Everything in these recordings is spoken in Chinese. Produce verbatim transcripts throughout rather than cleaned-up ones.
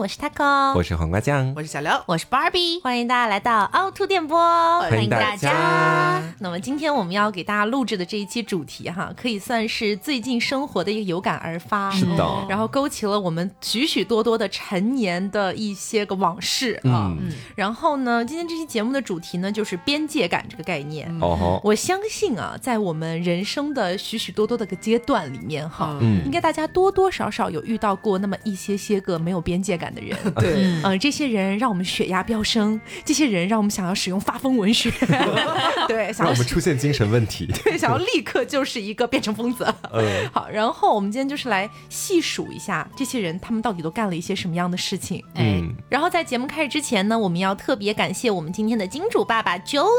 我是 Taco， 我是黄瓜酱， 我是小刘， 我是 Barbie， 欢迎大家来到凹凸电波， 欢迎大家。 那么今天我们要给大家录制的这一期主题哈，可以算是最近生活的一个有感而发， 是的， 然后勾起了我们许许多多的陈年的一些个往事啊。 嗯、 然后呢，今天这期节目的主题呢，就是边界感这个概念。 哦、嗯， 我相信啊，在我们人生的许许多多的个阶段里面哈， 嗯， 应该大家多多少少有遇到过那么一些些个没有边界感的人。 对， 嗯、呃，这些人让我们血压飙升，这些人让我们想要使用发疯文学，对，想要让我们出现精神问题， 对，想要立刻就是一个变成疯子。嗯，好，然后我们今天就是来细数一下这些人他们到底都干了一些什么样的事情。哎，嗯、然后在节目开始之前呢，我们要特别感谢我们今天的金主爸爸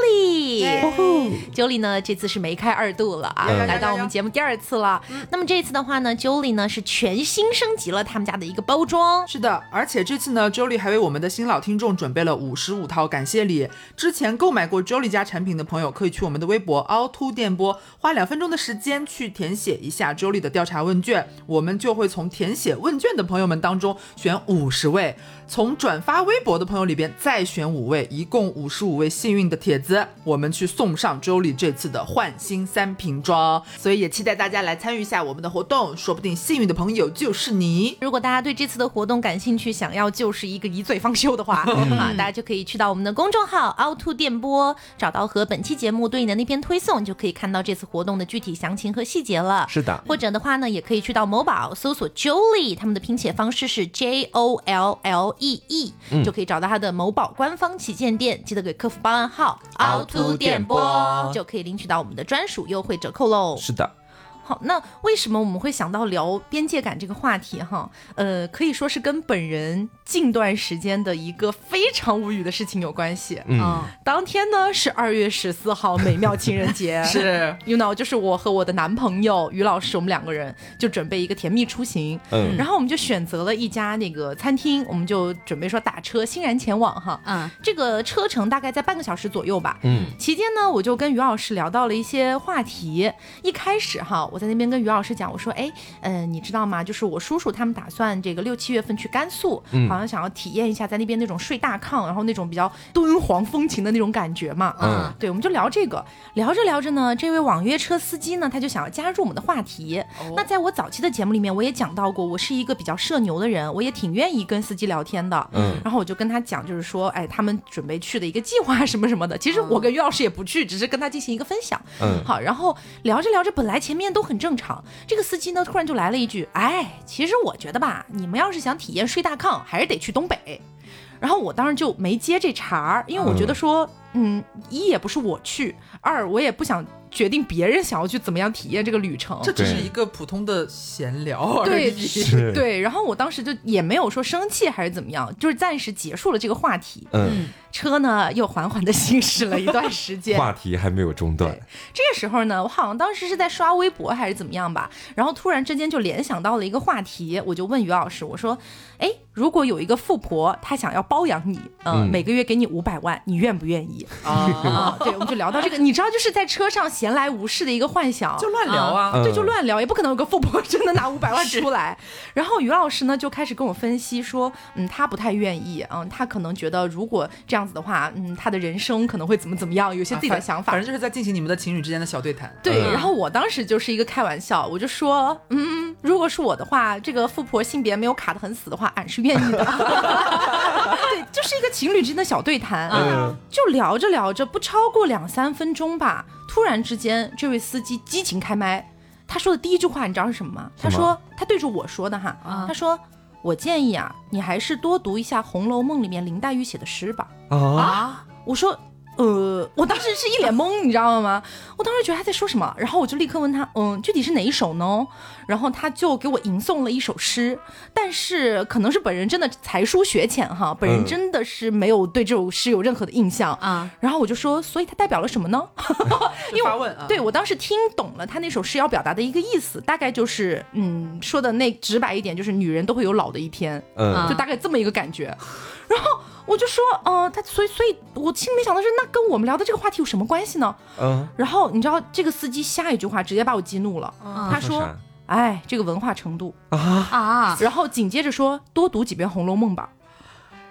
Jolie。Jolie 呢，这次是梅开二度了啊，嗯、来到我们节目第二次了。嗯、那么这一次的话呢 ，Jolie 呢是全新升级了他们家的一个包装。 是的，而且这次呢 ，Jolie 还为我们的新老听众准备了五十五套感谢礼。之前购买过 Jolie 家产品的朋友，可以去我们的微博凹凸电波，花两分钟的时间去填写一下 Jolie 的调查问卷，我们就会从填写问卷的朋友们当中选五十位，从转发微博的朋友里边再选五位，一共五十五位幸运的帖子，我们去送上 Jolie 这次的焕新三瓶装。所以也期待大家来参与一下我们的活动，说不定幸运的朋友就是你。 如果大家对这次的活动感兴趣，想要就是一个一醉方休的话啊，大家就可以去到我们的公众号凹凸电波，找到和本期节目对应的那篇推送，就可以看到这次活动的具体详情和细节了。 是的， 或者的话呢，也可以去到某宝搜索 Jolie， 他们的拼写方式是 J O L L E E，嗯、就可以找到他的某宝官方旗舰店，记得给客服报暗号凹凸电波，就可以领取到我们的专属优惠折扣喽。 是的。 好，那为什么我们会想到聊边界感这个话题哈？呃，可以说是跟本人近段时间的一个非常无语的事情有关系。 嗯， 当天呢是二月十四号，美妙情人节。 是 ，you know， 就是我和我的男朋友于老师，我们两个人就准备一个甜蜜出行。嗯，然后我们就选择了一家那个餐厅，我们就准备说打车欣然前往哈。嗯，这个车程大概在半个小时左右吧。嗯，期间呢，我就跟于老师聊到了一些话题。一开始哈，我在那边跟于老师讲，我说，哎，呃，你知道吗？就是我叔叔他们打算这个六七月份去甘肃，嗯、好像想要体验一下在那边那种睡大炕，然后那种比较敦煌风情的那种感觉嘛。嗯，对，我们就聊这个，聊着聊着呢，这位网约车司机呢，他就想要加入我们的话题。哦、那在我早期的节目里面，我也讲到过，我是一个比较社牛的人，我也挺愿意跟司机聊天的。嗯，然后我就跟他讲，就是说，哎，他们准备去的一个计划什么什么的。其实我跟于老师也不去，只是跟他进行一个分享。嗯，好，然后聊着聊着，本来前面都很正常。这个司机呢，突然就来了一句：“哎，其实我觉得吧，你们要是想体验睡大炕，还是得去东北。”然后我当然就没接这茬，因为我觉得说，嗯，一也不是我去，二我也不想决定别人想要去怎么样体验这个旅程， 这只是一个普通的闲聊而已。 对对，然后我当时就也没有说生气还是怎么样，就是暂时结束了这个话题。嗯，车呢又缓缓的行驶了一段时间， 话题还没有中断。 这个时候呢，我好像当时是在刷微博还是怎么样吧，然后突然之间就联想到了一个话题，我就问于老师，我说，哎，如果有一个富婆她想要包养你，呃、嗯，每个月给你五百万，你愿不愿意？啊，对，我们就聊到这个，你知道，就是在车上闲来无事的一个幻想， 就乱聊啊， 嗯、对，就乱聊，也不可能有个富婆真的拿五百万出来。然后于老师呢就开始跟我分析说，嗯，他不太愿意，嗯，他可能觉得如果这样子的话，嗯，他的人生可能会怎么怎么样，有些自己的想法， 啊、反, 反正就是在进行你们的情侣之间的小对谈。 对，嗯、然后我当时就是一个开玩笑，我就说，嗯，如果是我的话，这个富婆性别没有卡得很死的话，俺是愿意的。对，就是一个情侣之间的小对谈，嗯、就聊着聊着，不超过两三分钟吧，突然之间，这位司机激情开麦，他说的第一句话你知道是什么吗？他说，他对着我说的哈，啊、他说，我建议啊，你还是多读一下《红楼梦》里面林黛玉写的诗吧。啊，我说。呃，我当时是一脸懵，你知道吗？我当时觉得他在说什么，然后我就立刻问他，嗯，具体是哪一首呢？然后他就给我吟诵了一首诗，但是可能是本人真的才疏学浅哈，本人真的是没有对这首诗有任何的印象啊。嗯、然后我就说，所以它代表了什么呢？因为我、啊、对我当时听懂了他那首诗要表达的一个意思，大概就是，嗯，说的那直白一点，就是女人都会有老的一天，嗯，就大概这么一个感觉。然后我就说，呃，他所以所以，我心里没想到是那跟我们聊的这个话题有什么关系呢？嗯，然后你知道这个司机下一句话直接把我激怒了，嗯、他说，哎，这个文化程度啊啊，然后紧接着说多读几遍《红楼梦》吧。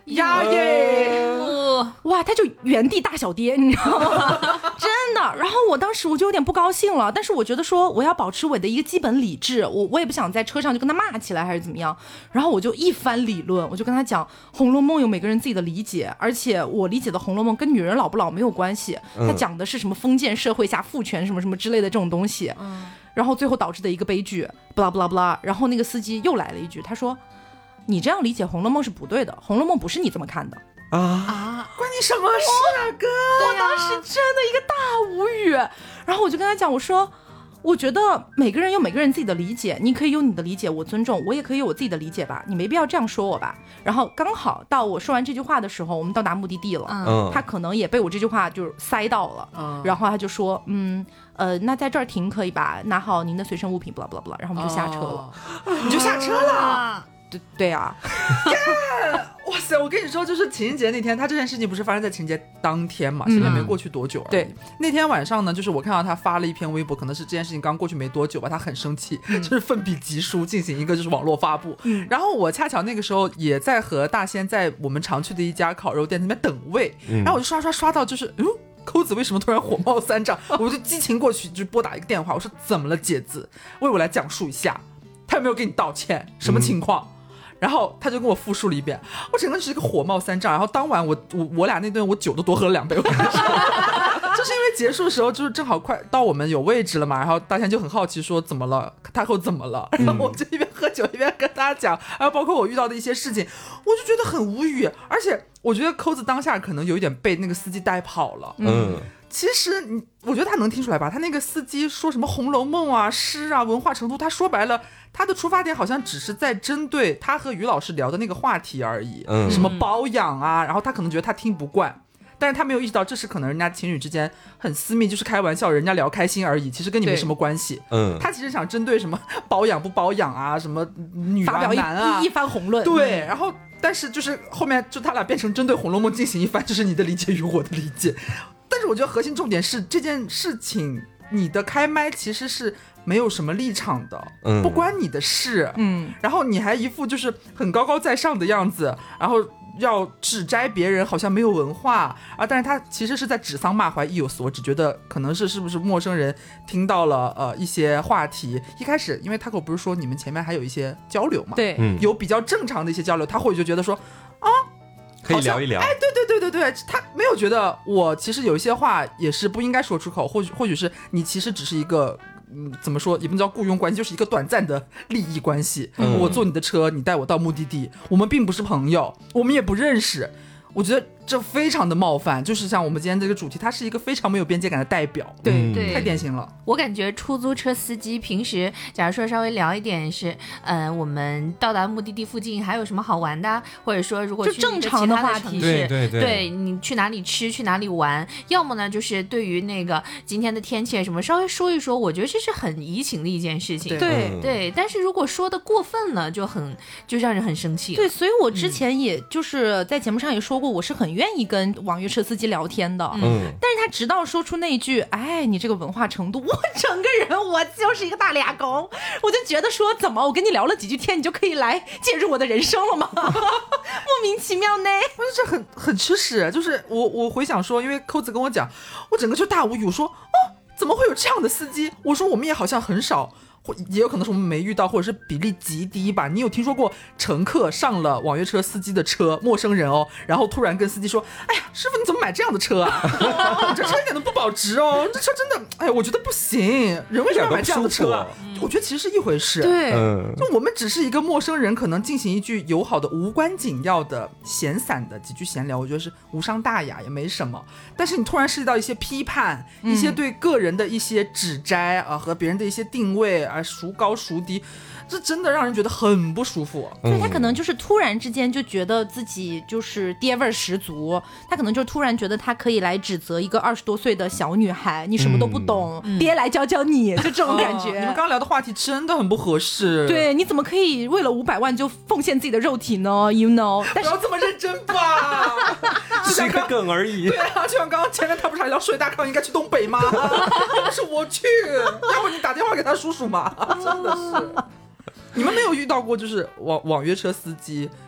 呀耶！ 哇，他就原地大小跌，你知道吗？真的。然后我当时我就有点不高兴了，但是我觉得说我要保持我的一个基本理智，我我也不想在车上就跟他骂起来还是怎么样。然后我就一番理论，我就跟他讲，《红楼梦》有每个人自己的理解，而且我理解的《红楼梦》跟女人老不老没有关系，它讲的是什么封建社会下父权什么什么之类的这种东西。嗯。然后最后导致的一个悲剧，不啦不啦不啦。然后那个司机又来了一句，他说：“你这样理解《红楼梦》是不对的，《红楼梦》不是你这么看的。” 啊啊！关你什么事啊，哥！ 我当时真的一个大无语。然后我就跟他讲，我说，我觉得每个人有每个人自己的理解，你可以有你的理解，我尊重，我也可以有我自己的理解吧，你没必要这样说我吧。然后刚好到我说完这句话的时候，我们到达目的地了，嗯、他可能也被我这句话就塞到了，嗯、然后他就说，嗯。呃，那在这儿停可以吧？拿好您的随身物品，不啦不啦不啦，然后我们就下车了。 哦、你就下车了？ 对对啊。 哇塞！我跟你说，就是情人节那天，他这件事情不是发生在情人节当天嘛？现在没过去多久而已。对，那天晚上呢，就是我看到他发了一篇微博，可能是这件事情刚过去没多久吧，他很生气，嗯、就是奋笔疾书进行一个就是网络发布。嗯，然后我恰巧那个时候也在和大仙在我们常去的一家烤肉店那边等位，嗯、然后我就刷刷刷到就是嗯。扣子为什么突然火冒三丈？我就激情过去，就拨打一个电话，我说怎么了，姐子，为我来讲述一下，他有没有给你道歉，什么情况？嗯、然后他就跟我复述了一遍，我整个是一个火冒三丈。然后当晚我我我俩那顿我酒都多喝了两杯，我跟你说，就是因为结束的时候就是正好快到我们有位置了嘛，然后大仙就很好奇说怎么了，太后怎么了？然后我就一边喝酒一边跟大家讲，还有包括我遇到的一些事情，我就觉得很无语，而且。我觉得扣子当下可能有一点被那个司机带跑了。嗯，其实你，我觉得他能听出来吧？他那个司机说什么《红楼梦》啊、诗啊、文化程度，他说白了，他的出发点好像只是在针对他和于老师聊的那个话题而已。嗯，什么包养啊，然后他可能觉得他听不惯，但是他没有意识到这是可能人家情侣之间很私密，就是开玩笑，人家聊开心而已，其实跟你没什么关系。嗯，他其实想针对什么包养不包养啊，什么女啊男啊一番宏论。 对，然后。但是就是后面就他俩变成针对《红楼梦》进行一番，这是你的理解与我的理解。但是我觉得核心重点是这件事情，你的开麦其实是没有什么立场的，嗯、不关你的事。嗯，然后你还一副就是很高高在上的样子，然后要指摘别人好像没有文化啊，但是他其实是在指桑骂槐，意有所指，觉得可能是是不是陌生人听到了呃一些话题。一开始因为 Taco 不是说你们前面还有一些交流嘛， 对， 有比较正常的一些交流，他或许就觉得说啊可以聊一聊， 哎，对对对对对，他没有觉得我其实有一些话也是不应该说出口，或许或许是你其实只是一个。嗯，怎么说也不能叫雇佣关系，就是一个短暂的利益关系。嗯、我坐你的车，你带我到目的地，我们并不是朋友，我们也不认识。我觉得这非常的冒犯，就是像我们今天这个主题，它是一个非常没有边界感的代表。 对对， 太典型了。 我感觉出租车司机平时假如说稍微聊一点是，呃，我们到达目的地附近还有什么好玩的，或者说如果去正常的话题， 对对对， 对你去哪里吃去哪里玩，要么呢就是对于那个今天的天气什么稍微说一说，我觉得这是很怡情的一件事情。 对、 嗯、对，但是如果说的过分了，就很就让人很生气了。 对，所以我之前也就是在节目上也说过，我是很愿意跟网约车司机聊天的，嗯，但是他直到说出那一句，哎，你这个文化程度，我整个人我就是一个大俩狗，我就觉得说，怎么我跟你聊了几句天，你就可以来介入我的人生了吗？莫名其妙呢， 我觉得这很很吃屎。就是我我回想说，因为扣子跟我讲，我整个就大无语，我说哦，怎么会有这样的司机？我说我们也好像很少。或也有可能是我们没遇到，或者是比例极低吧。你有听说过乘客上了网约车司机的车，陌生人哦，然后突然跟司机说：“哎呀，师傅你怎么买这样的车啊？这车一点都不保值哦，这车真的，哎呀，我觉得不行。人为什么要买这样的车啊？”我觉得其实是一回事。 对， 就我们只是一个陌生人，可能进行一句友好的、无关紧要的、闲散的几句闲聊，我觉得是无伤大雅，也没什么。但是你突然涉及到一些批判，嗯、一些对个人的一些指摘啊，和别人的一些定位啊，孰高孰低，这真的让人觉得很不舒服。 所以他可能就是突然之间就觉得自己就是爹味十足，他可能就突然觉得他可以来指责一个二十多岁的小女孩，你什么都不懂，嗯、爹来教教你，就这种感觉。哦、 你们刚刚聊的话题真的很不合适。 对，你怎么可以为了五百万就奉献自己的肉体呢 ？You know， 但是不要这么认真吧， 只是一个梗而已。 对啊，就像刚刚前面他不是还聊水大康应该去东北吗？要不是我去，要不你打电话给他叔叔嘛。真的是。你们没有遇到过就是网网约车司机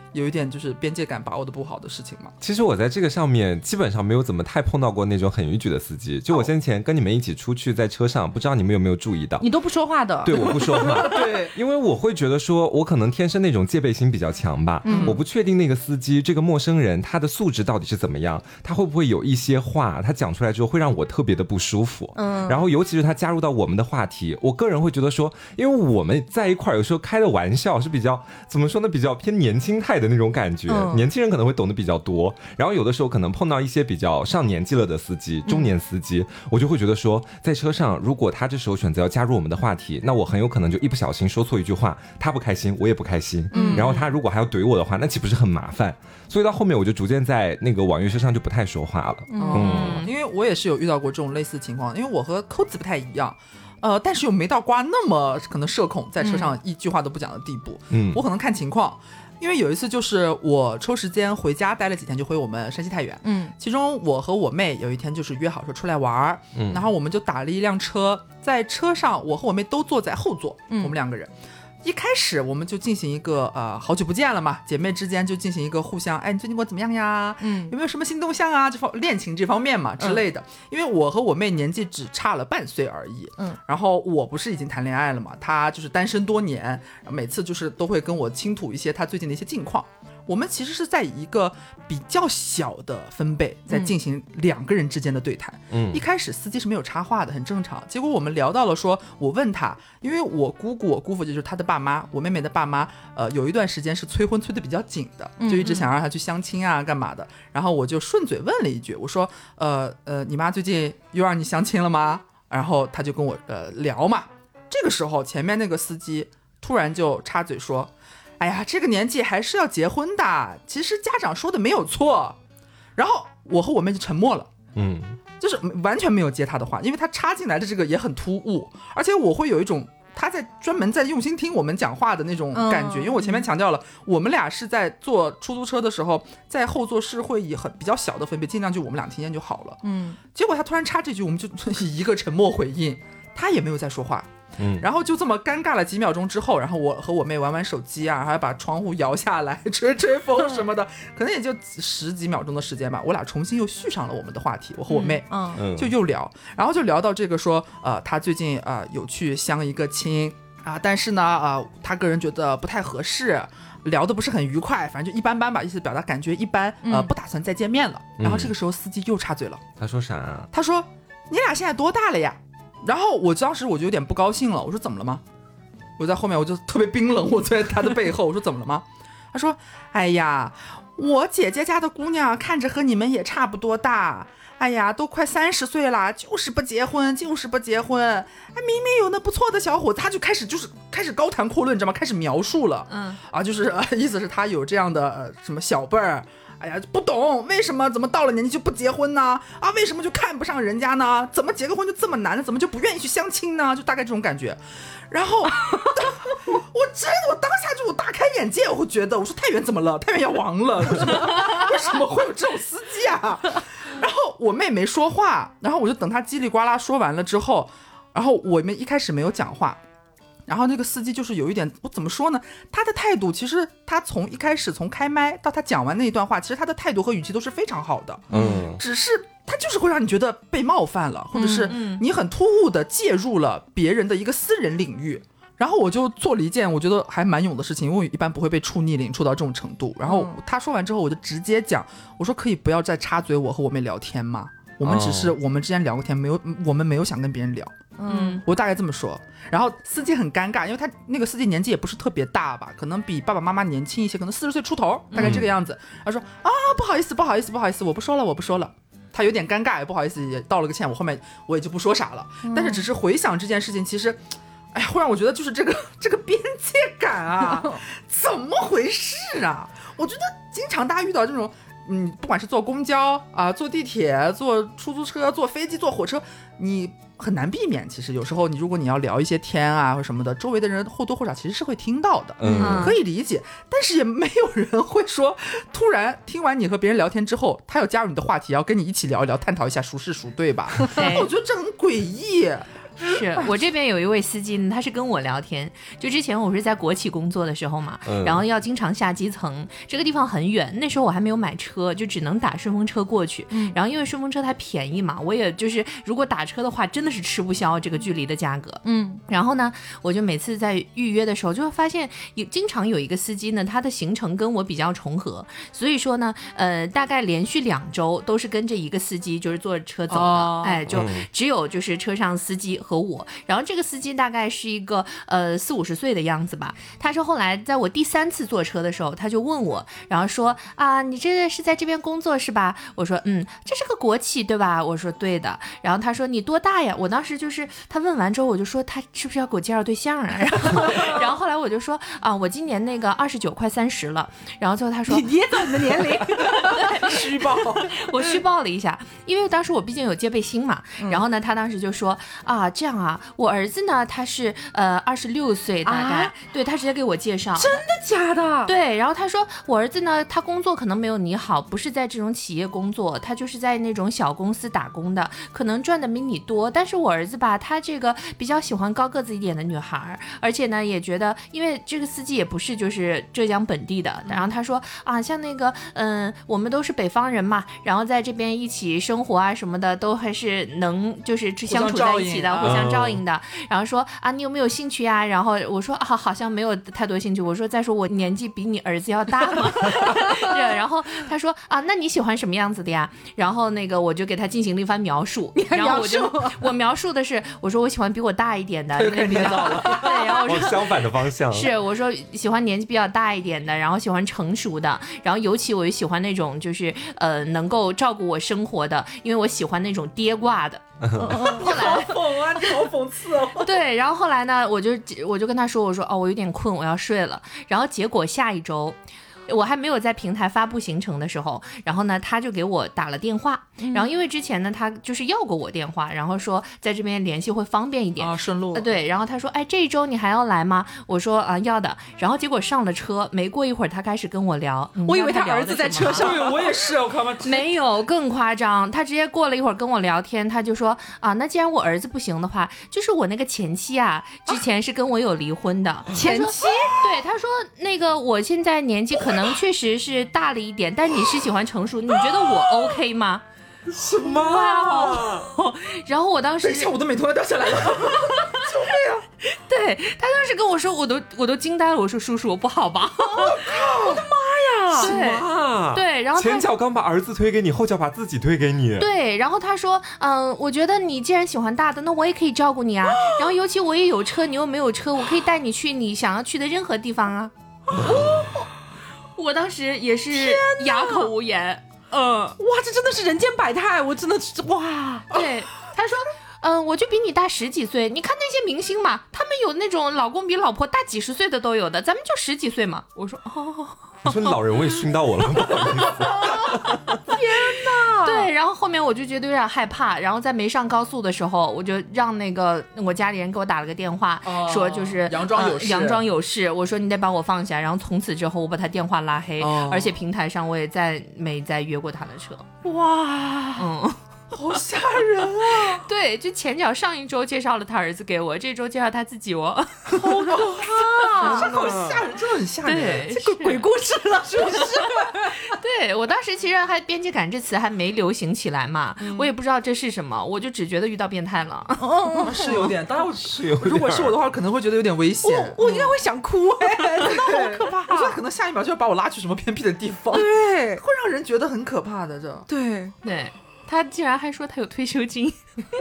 有一点就是边界感把握的不好的事情吗？ 其实我在这个上面基本上没有怎么太碰到过那种很逾矩的司机。就我先前跟你们一起出去，在车上，不知道你们有没有注意到， 你都不说话的。 对，我不说话。 对， 因为我会觉得说，我可能天生那种戒备心比较强吧。嗯，我不确定那个司机这个陌生人他的素质到底是怎么样，他会不会有一些话他讲出来之后会让我特别的不舒服。嗯，然后尤其是他加入到我们的话题，我个人会觉得说，因为我们在一块儿有时候开的玩笑是比较怎么说呢，比较偏年轻态的那种感觉。嗯，年轻人可能会懂得比较多，然后有的时候可能碰到一些比较上年纪了的司机，中年司机，嗯，我就会觉得说，在车上如果他这时候选择要加入我们的话题，那我很有可能就一不小心说错一句话，他不开心我也不开心。嗯，然后他如果还要怼我的话，那岂不是很麻烦？所以到后面我就逐渐在那个网约车上就不太说话了。 嗯，嗯，因为我也是有遇到过这种类似情况，因为我和扣子不太一样。呃，但是又没到瓜那么可能社恐，在车上一句话都不讲的地步。嗯，我可能看情况，因为有一次就是我抽时间回家待了几天，就回我们山西太原。嗯，其中我和我妹有一天就是约好说出来玩，嗯，然后我们就打了一辆车，在车上我和我妹都坐在后座，嗯，我们两个人。一开始我们就进行一个呃好久不见了嘛，姐妹之间就进行一个互相，哎，你最近过得怎么样呀？嗯，有没有什么新动向啊？这方恋情这方面嘛之类的。嗯，因为我和我妹年纪只差了半岁而已。嗯，然后我不是已经谈恋爱了嘛，她就是单身多年，每次就是都会跟我倾吐一些她最近的一些近况。我们其实是在一个比较小的分贝在进行两个人之间的对谈。嗯，一开始司机是没有插话的，很正常。结果我们聊到了说，我问他，因为我姑姑我姑父就是他的爸妈，我妹妹的爸妈，呃，有一段时间是催婚催的比较紧的，就一直想让他去相亲啊干嘛的。然后我就顺嘴问了一句，我说，呃呃，你妈最近又让你相亲了吗？然后他就跟我呃聊嘛。这个时候前面那个司机突然就插嘴说，哎呀，这个年纪还是要结婚的，其实家长说的没有错。然后我和我妹就沉默了，嗯，就是完全没有接他的话，因为他插进来的这个也很突兀，而且我会有一种他在专门在用心听我们讲话的那种感觉。嗯，因为我前面强调了，我们俩是在坐出租车的时候，在后座是会以很比较小的分贝，尽量就我们俩听见就好了。嗯，结果他突然插这句，我们就以一个沉默回应，他也没有再说话。嗯，然后就这么尴尬了几秒钟之后，然后我和我妹玩玩手机啊，还把窗户摇下来吹吹风什么的，可能也就十几秒钟的时间吧，我俩重新又续上了我们的话题，我和我妹，嗯，就又聊，然后就聊到这个说，呃，他最近啊、呃、有去相一个亲啊、呃，但是呢，啊、呃，他个人觉得不太合适，聊得不是很愉快，反正就一般般吧，意思表达感觉一般，呃，不打算再见面了。嗯、然后这个时候司机又插嘴了， 他说啥啊？ 他说：“你俩现在多大了呀？”然后我当时我就有点不高兴了，我说怎么了吗？我在后面我就特别冰冷，我坐在他的背后，我说怎么了吗？他说，哎呀，我姐姐家的姑娘看着和你们也差不多大，哎呀，都快三十岁了，就是不结婚，就是不结婚。哎，明明有那不错的小伙子，他就开始就是开始高谈阔论，你知道吗？开始描述了，嗯，啊，就是、呃、意思是他有这样的、呃、什么小辈儿。哎呀，不懂为什么怎么到了年纪就不结婚呢？啊，为什么就看不上人家呢？怎么结个婚就这么难呢？怎么就不愿意去相亲呢？就大概这种感觉。然后我真的，我当下就我大开眼界，我会觉得，我说太原怎么了？太原要亡了？为什么为什么会有这种司机啊？然后我妹没说话，然后我就等她叽里呱啦说完了之后，然后我们一开始没有讲话。然后那个司机就是有一点，我怎么说呢？他的态度其实他从一开始从开麦到他讲完那一段话，其实他的态度和语气都是非常好的。嗯，只是他就是会让你觉得被冒犯了，或者是你很突兀的介入了别人的一个私人领域。然后我就做了一件我觉得还蛮勇的事情，因为我一般不会被触逆鳞触到这种程度。然后他说完之后，我就直接讲，我说可以不要再插嘴我和我妹聊天吗？我们只是、哦、我们之间聊过天，没有我们没有想跟别人聊。嗯，我大概这么说。然后司机很尴尬，因为他那个司机年纪也不是特别大吧，可能比爸爸妈妈年轻一些，可能四十岁出头，大概这个样子。嗯、他说啊，不好意思，不好意思，不好意思，我不说了，我不说了。他有点尴尬，也不好意思，也道了个歉。我后面我也就不说啥了。嗯、但是只是回想这件事情，其实，哎呀，会让我觉得就是这个这个边界感啊，怎么回事啊？我觉得经常大家遇到这种。嗯，不管是坐公交啊、坐地铁、坐出租车、坐飞机、坐火车，你很难避免。其实有时候你如果你要聊一些天啊或什么的，周围的人或多或少其实是会听到的，嗯，可以理解。但是也没有人会说，突然听完你和别人聊天之后，他要加入你的话题，要跟你一起聊一聊，探讨一下孰是孰对吧？我觉得这很诡异。 是我这边有一位司机呢，他是跟我聊天，就之前我是在国企工作的时候嘛， 嗯、 然后要经常下基层，这个地方很远，那时候我还没有买车，就只能打顺风车过去。嗯、然后因为顺风车它便宜嘛，我也就是如果打车的话，真的是吃不消这个距离的价格。嗯，然后呢，我就每次在预约的时候，就会发现有经常有一个司机呢，他的行程跟我比较重合，所以说呢，呃，大概连续两周都是跟着一个司机，就是坐车走的，哦、哎，就只有就是车上司机和我，然后这个司机大概是一个呃四五十岁的样子吧。他是后来在我第三次坐车的时候，他就问我，然后说啊，你这是在这边工作是吧？我说嗯，这是个国企对吧？我说对的。然后他说你多大呀？我当时就是他问完之后，我就说他是不是要给我介绍对象啊？然后然后后来我就说啊，我今年那个二十九快三十了。然后最后他说你也懂你的年龄， 虚报， 我虚报了一下，因为当时我毕竟有戒备心嘛。嗯、然后呢，他当时就说啊，这样啊，我儿子呢他是呃二十六岁大概，啊、对他直接给我介绍， 真的假的？ 对，然后他说我儿子呢，他工作可能没有你好，不是在这种企业工作，他就是在那种小公司打工的，可能赚的比你多，但是我儿子吧，他这个比较喜欢高个子一点的女孩，而且呢也觉得，因为这个司机也不是就是浙江本地的，然后他说啊，像那个嗯，我们都是北方人嘛，然后在这边一起生活啊什么的，都还是能就是相处在一起的，互相照应的。哦、然后说啊，你有没有兴趣呀？然后我说啊，好像没有太多兴趣。我说再说我年纪比你儿子要大嘛。对，然后他说啊，那你喜欢什么样子的呀？然后那个我就给他进行了一番描述，然后我就我描述的是，我说我喜欢比我大一点的，那比较对，然后我说相反的方向是我说喜欢年纪比较大一点的，然后喜欢成熟的，然后尤其我也喜欢那种就是呃能够照顾我生活的，因为我喜欢那种爹挂的。 后来好讽啊，你好讽刺哦。 对，然后后来呢，我就我就跟他说，我说哦，我有点困，我要睡了。然后结果下一周。我还没有在平台发布行程的时候，然后呢，他就给我打了电话，嗯、然后因为之前呢，他就是要过我电话，然后说在这边联系会方便一点啊，顺路。 呃、对，然后他说，哎，这一周你还要来吗？我说啊，要的。然后结果上了车，没过一会儿，他开始跟我聊， 我以为他儿子在车上。 对，我也是，我靠妈！ 没有，更夸张，他直接过了一会儿跟我聊天，他就说啊，那既然我儿子不行的话，就是我那个前妻啊，之前是跟我有离婚的。啊、 前妻？ 对，他说那个我现在年纪可能确实是大了一点，但你是喜欢成熟，你觉得我 OK 吗？ 什么啊？ 然后我当时， 等一下，我的美瞳要掉下来了，救命啊！ 对，他当时跟我说，我都我都惊呆了，我说叔叔，我不好吧？ 我靠！我的妈呀！ 什么啊？ 对，然后前脚刚把儿子推给你，后脚把自己推给你。 对，然后他说，嗯、呃，我觉得你既然喜欢大的，那我也可以照顾你啊。然后尤其我也有车，你又没有车，我可以带你去你想要去的任何地方啊。我当时也是哑口无言。 嗯，哇，这真的是人间百态，我真的是哇。 对，他说，嗯、呃，我就比你大十几岁，你看那些明星嘛，他们有那种老公比老婆大几十岁的都有的，咱们就十几岁嘛。我说哦， 你说老人味熏到我了，不好意思。天哪！ 对，然后后面我就觉得有点害怕，然后在没上高速的时候，我就让那个我家里人给我打了个电话，哦、说就是佯装有事， 佯装有事。我说你得把我放下，然后从此之后我把他电话拉黑，哦、而且平台上我也再没再约过他的车。 哇， 嗯。 好吓人啊！ 对，就前脚上一周介绍了他儿子给我，这周介绍他自己我， 好可怕， 这好吓人，真的很吓人， 对， 这个鬼故事了，是不是？ 对，我当时其实还边界感这词还没流行起来嘛，嗯、我也不知道这是什么，我就只觉得遇到变态了。 哦，是有点，当然是有点。 如果是我的话，可能会觉得有点危险， 我, 我应该会想哭哎、欸，真的好可怕。 我觉得可能下一秒就要把我拉去什么偏僻的地方， 对， 会让人觉得很可怕的。这， 对对。他竟然还说他有退休金，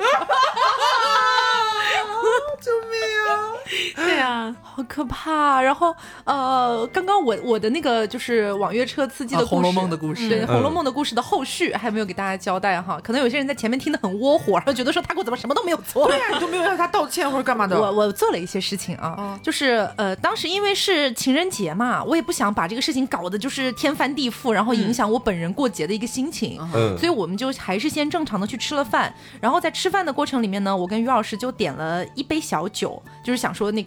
救命啊！ 对啊， 好可怕。然后呃，刚刚我我的那个就是网约车司机的故事，啊、 红楼梦的故事， 对，嗯《红楼梦》的故事的后续还没有给大家交代哈。可能有些人在前面听得很窝火，然后觉得说他给我怎么什么都没有做， 对呀、啊，你都没有让他道歉或者干嘛的。 我我做了一些事情啊，嗯、就是呃，当时因为是情人节嘛，我也不想把这个事情搞得就是天翻地覆，然后影响我本人过节的一个心情，嗯、所以我们就还是先正常的去吃了饭。然后在吃饭的过程里面呢，我跟于老师就点了一杯小酒，就是想说那个刚好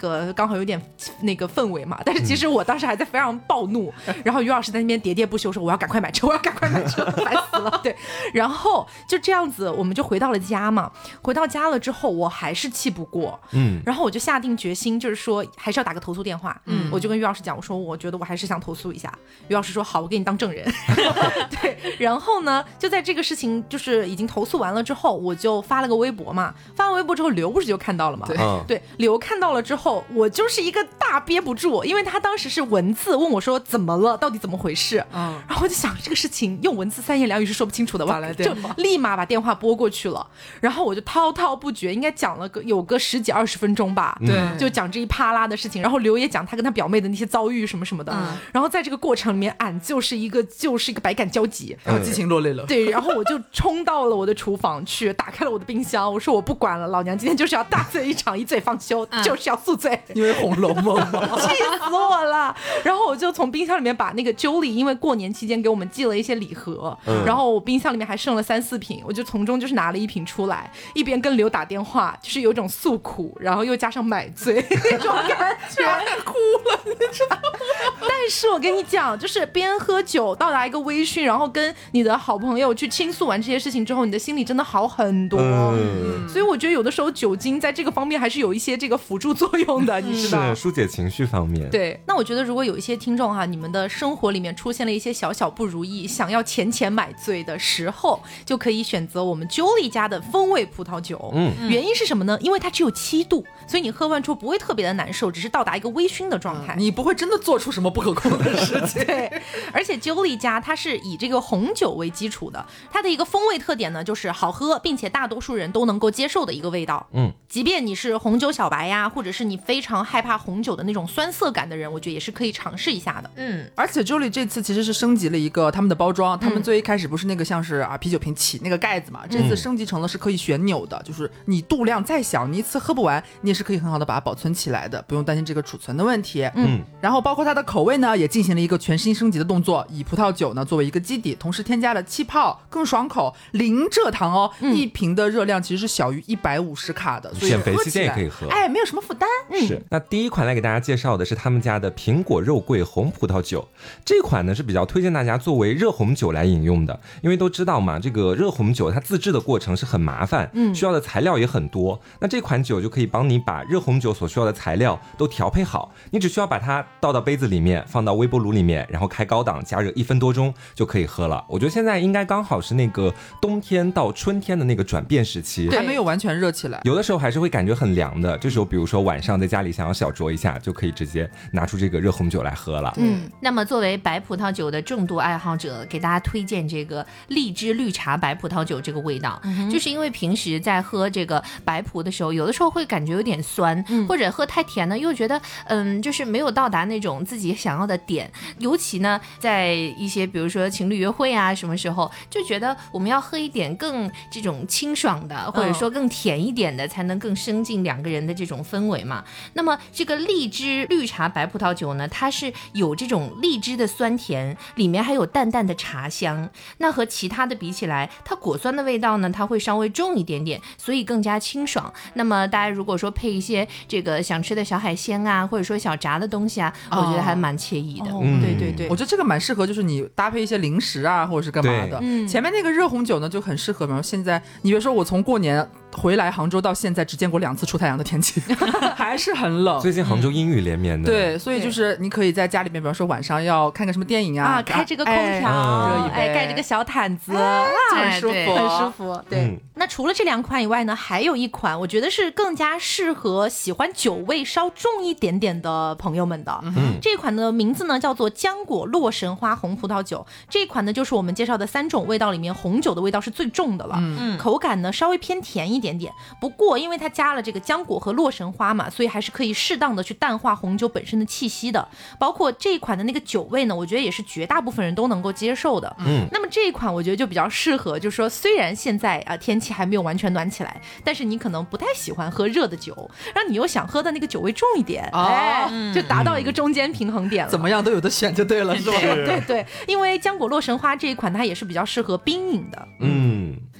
好有点那个氛围嘛，但是其实我当时还在非常暴怒，然后于老师在那边喋喋不休说我要赶快买车，我要赶快买车，烦死了。对，然后就这样子我们就回到了家嘛，回到家了之后我还是气不过，嗯，然后我就下定决心，就是说还是要打个投诉电话，嗯，我就跟于老师讲，我说我觉得我还是想投诉一下。于老师说好，我给你当证人。对，然后呢就在这个事情就是已经投诉完了之后，我就发了个微博嘛，发完微博之后刘不是就看到了嘛， 对、 嗯、 对，刘看到了之后我就是一个大憋不住，因为他当时是文字问我说怎么了，到底怎么回事，嗯，然后我就想这个事情用文字三言两语是说不清楚的，我就立马把电话拨过去了，然后我就滔滔不绝，应该讲了个有个十几二十分钟吧， 对， 就讲这一啪啦的事情，然后刘也讲他跟他表妹的那些遭遇什么什么的，嗯、然后在这个过程里面俺就是一个就是一个百感交集， 然后激情落泪了， 对，然后我就冲到了我的厨房去，打开了我的冰箱，我说我不管了，老娘今天就是要大醉一场，一醉方休，嗯、就是要宿醉， 因为《红楼梦》嘛， 气死我了。然后我就从冰箱里面把那个 Julie 因为过年期间给我们寄了一些礼盒，嗯、然后我冰箱里面还剩了三四瓶，我就从中就是拿了一瓶出来，一边跟刘打电话，就是有种诉苦，然后又加上买醉那种感觉， 哭了，你知道吗？ 但是我跟你讲，就是边喝酒到达一个微醺，然后跟你的好朋友去倾诉完这些事情之后，你的心里真的好很多。嗯、所以我觉得有的时候酒精在这个方面还是有一些这个辅助作用的，你知道？ 是疏解情绪方面。 对，那我觉得如果有一些听众哈、啊，你们的生活里面出现了一些小小不如意，想要钱钱买醉的时候，就可以选择我们 Julie 家的风味葡萄酒。嗯，原因是什么呢？因为它只有七度，所以你喝完之后不会特别的难受，只是到达一个微醺的状态， 嗯、你不会真的做出什么不可控的事情。 对，而且 Julie 家它是以这个红酒为基础的，它的一个风味特点呢，就是好喝，并且大多数人都能够接受的一个味道。嗯，即便你是红酒小白呀，或者是你非常害怕红酒的那种酸涩感的人，我觉得也是可以尝试一下的。 嗯，而且 Julie 这次其实是升级了一个他们的包装，他们最一开始不是那个像是啊啤酒瓶起那个盖子嘛，这次升级成了是可以旋钮的，就是你度量再小，你一次喝不完，你也是可以很好的把它保存起来的，不用担心这个储存的问题。嗯，然后包括它的口味呢，也进行了一个全新升级的动作，以葡萄酒呢作为一个基底，同时添加了气泡，更爽口，零蔗糖哦，嗯、一瓶的热量其实是小于一百五十卡的，所以减肥期间也可以喝， 哎，没有什么负担。 嗯、是。那第一款来给大家介绍的是他们家的苹果肉桂红葡萄酒，这款呢是比较推荐大家作为热红酒来饮用的，因为都知道嘛，这个热红酒它自制的过程是很麻烦，嗯，需要的材料也很多。那这款酒就可以帮你把热红酒所需要的材料都调配好，你只需要把它倒到杯子里面，放到微波炉里面，然后开高档加热一分多钟就可以喝了。我觉得现在应该刚好是那个冬天到春天的那个转变时期， 还没有完全热起来， 有的时候还是会感觉很凉的。这时候比如说晚上在家里想要小酌一下，就可以直接拿出这个热红酒来喝了。 嗯，那么作为白葡萄酒的重度爱好者，给大家推荐这个荔枝绿茶白葡萄酒这个味道，嗯、就是因为平时在喝这个白葡的时候，有的时候会感觉有点酸，嗯、或者喝太甜呢，又觉得嗯，就是没有到达那种自己想要的点。尤其呢，在一些比如说情侣约会啊，什么时候就觉得我们要喝一点更这种清爽的，或者说更甜一点的，才能更升进两个人的这种氛围嘛。那么这个荔枝绿茶白葡萄酒呢，它是有这种荔枝的酸甜，里面还有淡淡的茶香。那和其他的比起来，它果酸的味道呢，它会稍微重一点点，所以更加清爽。那么大家如果说配一些这个想吃的小海鲜啊，或者说小炸的东西啊，哦、我觉得还蛮惬意的。 哦嗯、对对对， 我觉得这个蛮适合，就是你搭配一些零食啊，或者是干嘛的。嗯、前面那个热红酒呢就很适合，比如现在你别说我从过年回来杭州到现在只见过两次出太阳的天气，还是很冷。 最近杭州阴雨连绵的。 对，所以就是你可以在家里面，比方说晚上要看个什么电影啊， 啊开这个空调，哎，哎盖这个小毯子， 哎、很舒服， 很舒服。对、嗯，那除了这两款以外呢，还有一款我觉得是更加适合喜欢酒味稍重一点点的朋友们的。嗯，这款的名字呢叫做浆果洛神花红葡萄酒。这款呢就是我们介绍的三种味道里面红酒的味道是最重的了。嗯，口感呢稍微偏甜一点点，不过因为它加了这个浆果和洛神花嘛，所以还是可以适当的去淡化红酒本身的气息的。包括这一款的那个酒味呢，我觉得也是绝大部分人都能够接受的。嗯，那么这一款我觉得就比较适合，就是说虽然现在啊、呃、天气还没有完全暖起来，但是你可能不太喜欢喝热的酒，然后你又想喝的那个酒味重一点，哦、哎，就达到一个中间平衡点了。 怎么样都有的选就对了，是吧？ 对对对，因为浆果洛神花这一款它也是比较适合冰饮的。嗯。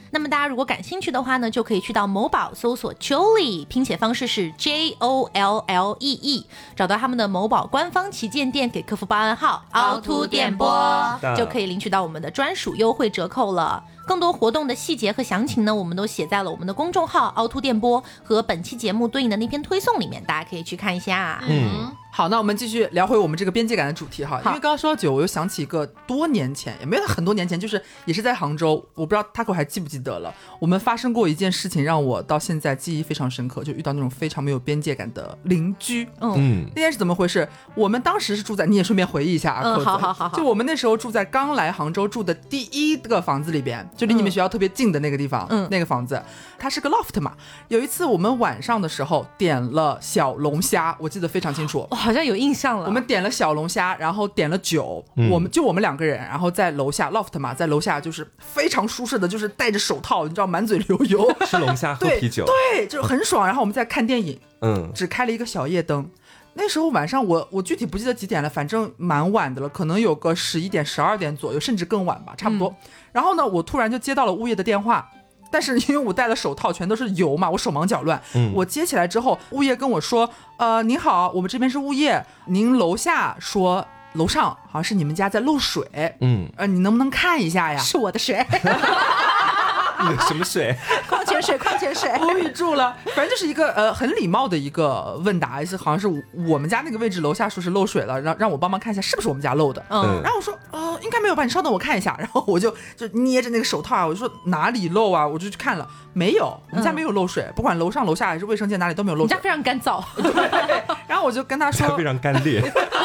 那么大家如果感兴趣的话呢，就可以去到某宝搜索 Jolly， 拼写方式是 J O L L E E， 找到他们的某宝官方旗舰店，给客服报暗号凹凸电波，就可以领取到我们的专属优惠折扣了。更多活动的细节和详情呢，我们都写在了我们的公众号凹凸电波和本期节目对应的那篇推送里面，大家可以去看一下。 嗯， 好，那我们继续聊回我们这个边界感的主题哈。因为刚刚说到酒，我又想起一个多年前，也没有很多年前，就是也是在杭州，我不知道 Taco 还记不记得了。我们发生过一件事情，让我到现在记忆非常深刻，就遇到那种非常没有边界感的邻居。嗯，那天是怎么回事？我们当时是住在，你也顺便回忆一下啊。 嗯，好好好好。 就我们那时候住在刚来杭州住的第一个房子里边，就离你们学校特别近的那个地方，嗯，那个房子它是个 loft 嘛。有一次我们晚上的时候点了小龙虾，我记得非常清楚， 我好像有印象了。 我们点了小龙虾，然后点了酒，嗯、我们就我们两个人，然后在楼下 loft 嘛，在楼下就是非常舒适的，就是戴着手套，你知道满嘴流油， 吃龙虾喝啤酒， 对，对，就是很爽。然后我们在看电影， 嗯， 只开了一个小夜灯。那时候晚上我我具体不记得几点了，反正蛮晚的了，可能有个十一点十二点左右，甚至更晚吧，差不多。嗯、然后呢，我突然就接到了物业的电话。但是因为我戴了手套，全都是油嘛，我手忙脚乱。嗯，我接起来之后，物业跟我说：“呃，您好，我们这边是物业，您楼下说楼上好像是你们家在漏水，嗯，呃，你能不能看一下呀？” 是我的水。 什么水？ 矿泉水，矿泉水。 无语住了，反正就是一个呃很礼貌的一个问答，是好像是我们家那个位置楼下说是漏水了，让让我帮忙看一下是不是我们家漏的。嗯，然后我说呃应该没有吧，你稍等我看一下。然后我就就捏着那个手套啊，我就说哪里漏啊，我就去看了，没有，我们家没有漏水，嗯、不管楼上楼下还是卫生间哪里都没有漏水。 你家非常干燥。 对，然后我就跟他说非常干裂。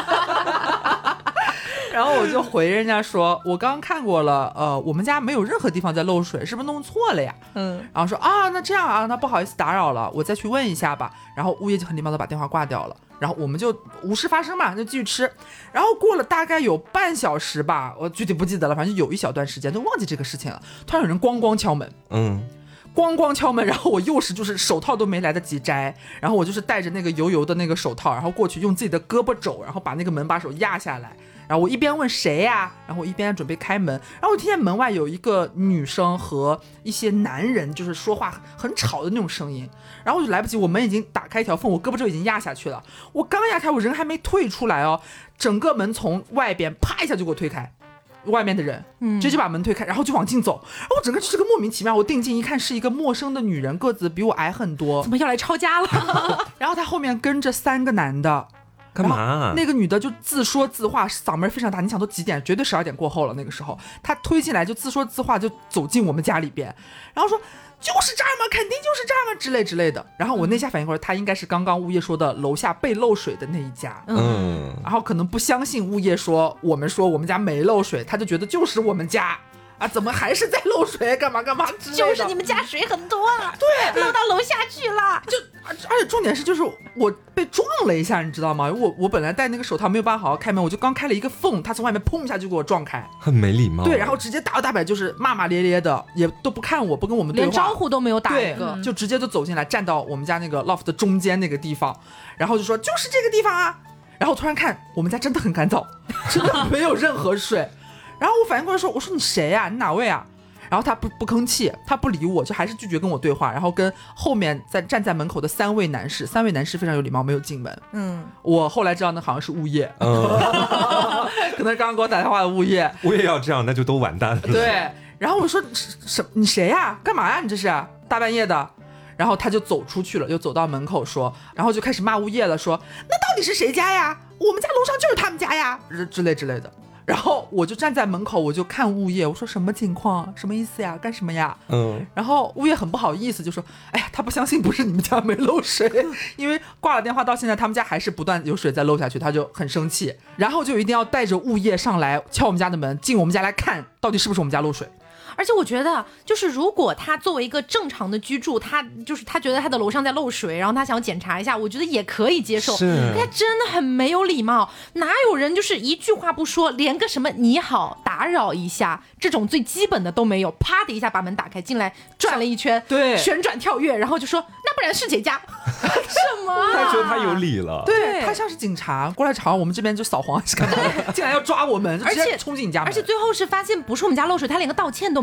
然后我就回人家说，我刚刚看过了，呃，我们家没有任何地方在漏水，是不是弄错了呀？嗯，然后说啊，那这样啊，那不好意思打扰了，我再去问一下吧。然后物业就很礼貌的把电话挂掉了，然后我们就无事发生嘛，就继续吃。然后过了大概有半小时吧，我具体不记得了，反正有一小段时间都忘记这个事情了。突然有人咣咣敲门，嗯。咣咣敲门，然后我又是就是手套都没来得及摘，然后我就是戴着那个油油的那个手套，然后过去用自己的胳膊肘，然后把那个门把手压下来，然后我一边问谁呀、啊，然后我一边准备开门，然后我听见门外有一个女生和一些男人就是说话很吵的那种声音，然后我就来不及，我门已经打开一条缝，我胳膊肘已经压下去了，我刚压开，我人还没退出来哦，整个门从外边啪一下就给我推开。外面的人直接把门推开，然后就往进走，然后我整个就是个莫名其妙，我定睛一看是一个陌生的女人，个子比我矮很多， 怎么要来抄家了？ 然后她后面跟着三个男的， 干嘛？ 那个女的就自说自话，嗓门非常大，你想都几点？绝对十二点过后了。那个时候她推进来就自说自话，就走进我们家里边，然后说就是这儿吗？肯定就是这儿吗？之类之类的。然后我那下反应过来，他应该是刚刚物业说的楼下被漏水的那一家。嗯，然后可能不相信物业说我们说我们家没漏水，他就觉得就是我们家。啊，怎么还是在漏水？干嘛干嘛之类的？ 就是你们家水很多啊， 对， 漏到楼下去了。 就而且重点是，就是我被撞了一下，你知道吗？我我本来戴那个手套没有办法好好开门，我就刚开了一个缝，他从外面砰一下就给我撞开， 很没礼貌。 对，然后直接大摇大摆，就是骂骂咧咧的，也都不看我，不跟我们对话， 连招呼都没有打一个， 就直接就走进来，站到我们家那个 loft 的中间那个地方，然后就说就是这个地方啊。然后突然看我们家真的很干燥，真的没有任何水。然后我反应过来说，我说你谁呀、啊？你哪位啊？然后他不不吭气，他不理我，就还是拒绝跟我对话，然后跟后面在站在门口的三位男士，三位男士非常有礼貌，没有进门。嗯，我后来知道那好像是物业，嗯，可能刚刚给我打电话的物业。 物业要这样，那就都完蛋了。 对，然后我说什你谁呀、啊？干嘛呀？你这是大半夜的？然后他就走出去了，又走到门口说，然后就开始骂物业了，说那到底是谁家呀？我们家楼上就是他们家呀，之类之类的。然后我就站在门口，我就看物业，我说什么情况？什么意思呀？干什么呀？嗯。然后物业很不好意思，就说：“哎呀，他不相信不是你们家没漏水，因为挂了电话到现在，他们家还是不断有水在漏下去，他就很生气，然后就一定要带着物业上来敲我们家的门，进我们家来看到底是不是我们家漏水。” 而且我觉得，就是如果他作为一个正常的居住，他就是他觉得他的楼上在漏水，然后他想要检查一下，我觉得也可以接受。是，他真的很没有礼貌，哪有人就是一句话不说，连个什么你好、打扰一下这种最基本的都没有，啪的一下把门打开进来，转了一圈， 对， 旋转跳跃，然后就说那不然是谁家？什么、啊？ 他觉得他有理了， 对他像是警察过来朝我们这边就扫黄是干嘛？竟然要抓我们，就直接冲进你家门， 而且最后是发现不是我们家漏水，他连个道歉都没有。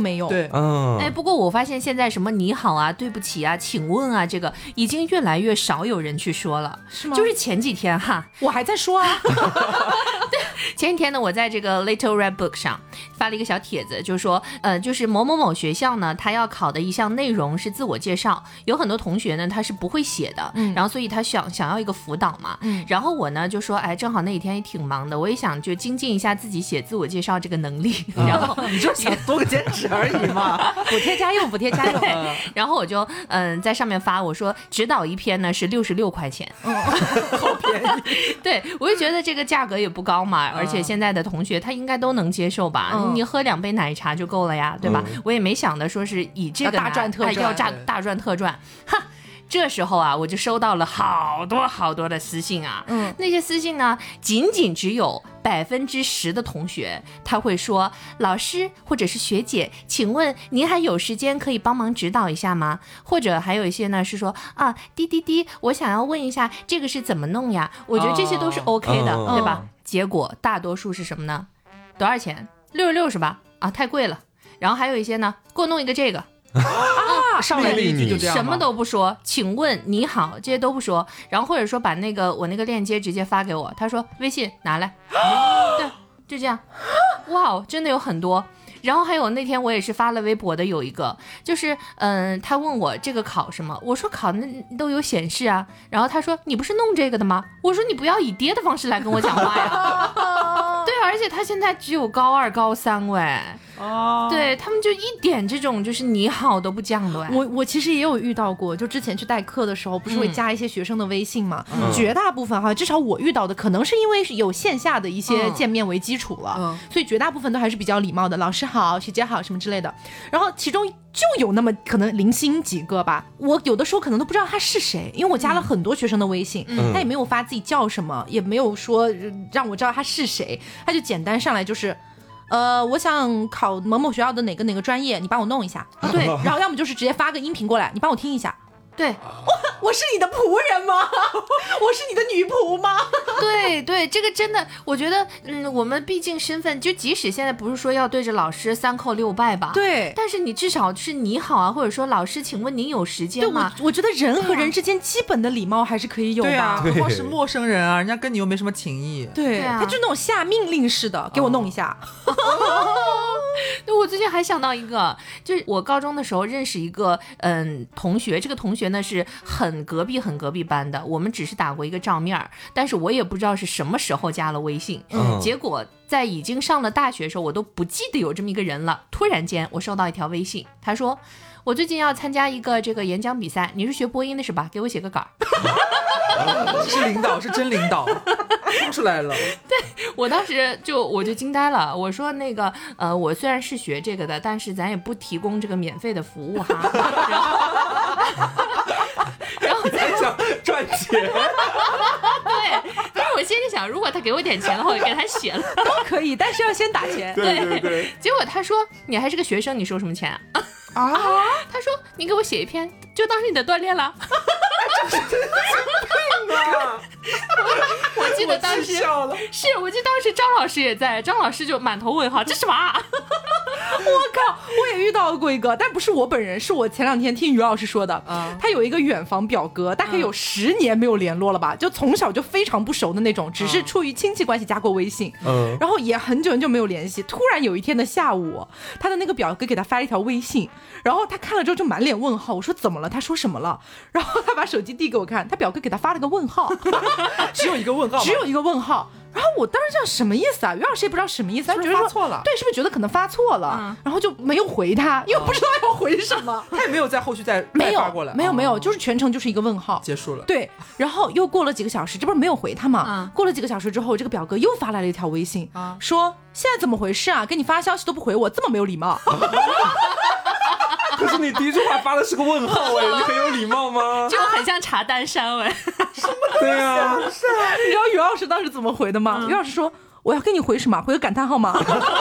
没有。 对， 嗯， 哎，不过我发现现在什么你好啊、对不起啊、请问啊，这个已经越来越少有人去说了， 是吗？ 就是前几天哈， 我还在说啊。 对，前几天呢，我在这个 Little Red Book 上发了一个小帖子，就说，呃，就是某某某学校呢，他要考的一项内容是自我介绍，有很多同学呢他是不会写的，嗯，然后所以他想想要一个辅导嘛，嗯，然后我呢就说，哎，正好那几天也挺忙的，我也想就精进一下自己写自我介绍这个能力，嗯、然后你就想多个兼职而已嘛， 补贴家用，补贴家用。 然后我就嗯在上面发，我说指导一篇呢是六十六块钱，嗯， 好便宜。 对，我就觉得这个价格也不高嘛，而且现在的同学他应该都能接受吧，嗯、你喝两杯奶茶就够了呀，对吧？嗯、我也没想的说是以这个大赚特赚， 要大大赚特赚，哈。这时候啊，我就收到了好多好多的私信啊，嗯，那些私信呢，仅仅只有百分之十的同学他会说，老师或者是学姐，请问您还有时间可以帮忙指导一下吗？或者还有一些呢是说啊，滴滴滴，我想要问一下这个是怎么弄呀？我觉得这些都是 OK 的，哦、对吧？嗯、结果大多数是什么呢？多少钱？六十六是吧？啊，太贵了。然后还有一些呢，给我弄一个这个。啊，上来一句就这样，什么都不说，请问你好，这些都不说，然后或者说把那个我那个链接直接发给我，他说微信拿来，对，就这样，哇，真的有很多。然后还有那天我也是发了微博的，有一个就是嗯，他问我这个考什么，我说考那都有显示啊，然后他说你不是弄这个的吗？我说你不要以爹的方式来跟我讲话呀。对，而且他现在只有高二高三喂。哦，对他们就一点这种就是你好都不讲的。 我我其实也有遇到过，就之前去代课的时候，不是会加一些学生的微信嘛？嗯、绝大部分哈，至少我遇到的，可能是因为有线下的一些见面为基础了，嗯、所以绝大部分都还是比较礼貌的，老师好，学姐好什么之类的。然后其中就有那么可能零星几个吧，我有的时候可能都不知道他是谁，因为我加了很多学生的微信，嗯、他也没有发自己叫什么，也没有说让我知道他是谁，他就简单上来就是。呃，我想考某某学校的哪个哪个专业，你帮我弄一下。对，然后要么就是直接发个音频过来，你帮我听一下。对，我我是你的仆人吗？我是你的女仆吗？ 对对，这个真的，我觉得，嗯，我们毕竟身份，就即使现在不是说要对着老师三叩六拜吧， 对， 但是你至少是你好啊，或者说老师，请问您有时间吗？ 对，我我觉得人和人之间基本的礼貌还是可以有吧。 对啊，何况是陌生人啊，人家跟你又没什么情谊。 对，对啊、他就那种下命令式的，给我弄一下。 对，我最近还想到一个，就是我高中的时候认识一个嗯同学，这个同学呢是很隔壁很隔壁班的，我们只是打过一个照面，但是我也不知道是什么时候加了微信，嗯，结果在已经上了大学的时候，我都不记得有这么一个人了。突然间我收到一条微信，他说我最近要参加一个这个演讲比赛，你是学播音的是吧？给我写个稿。 是领导，是真领导，听出来了。 对，我当时就我就惊呆了，我说那个呃，我虽然是学这个的，但是咱也不提供这个免费的服务哈。然后，然后再想赚钱。 对，但是我心里想，如果他给我点钱的话，我就给他写了， 都可以，但是要先打钱。 对对对。 结果他说你还是个学生，你收什么钱啊？啊，他说你给我写一篇，就当是你的锻炼了。 这是病啊！ 我记得当时是，我记得当时张老师也在，张老师就满头问号，这什么？ 我靠！我也遇到过一个，但不是我本人，是我前两天听于老师说的。嗯、他有一个远房表哥，大概有十年没有联络了吧，嗯、就从小就非常不熟的那种，只是出于亲戚关系加过微信。嗯，然后也很久很久没有联系。突然有一天的下午，他的那个表哥给他发了一条微信，然后他看了之后就满脸问号。我说怎么了？他说什么了？然后他把手机递给我看，他表哥给他发了个问号， 只有一个问号， 只有一个问号。然后我当时想什么意思啊？于老师也不知道什么意思，他觉得发错了， 对，是不是觉得可能发错了？嗯、然后就没有回他，因为不知道要回什么， 他也没有在后续再没有发过来， 没有没有，就是全程就是一个问号， 结束了。 对，然后又过了几个小时，这不是没有回他吗？嗯、过了几个小时之后，这个表哥又发来了一条微信，嗯、说现在怎么回事啊？给你发消息都不回我，这么没有礼貌。 可是你第一句话发的是个问号哎，你很有礼貌吗？ 就很像查丹山哎。 什么？ 对啊， 你知道于老师当时怎么回的吗？于、嗯、老师说我要跟你回什么？回个感叹号吗？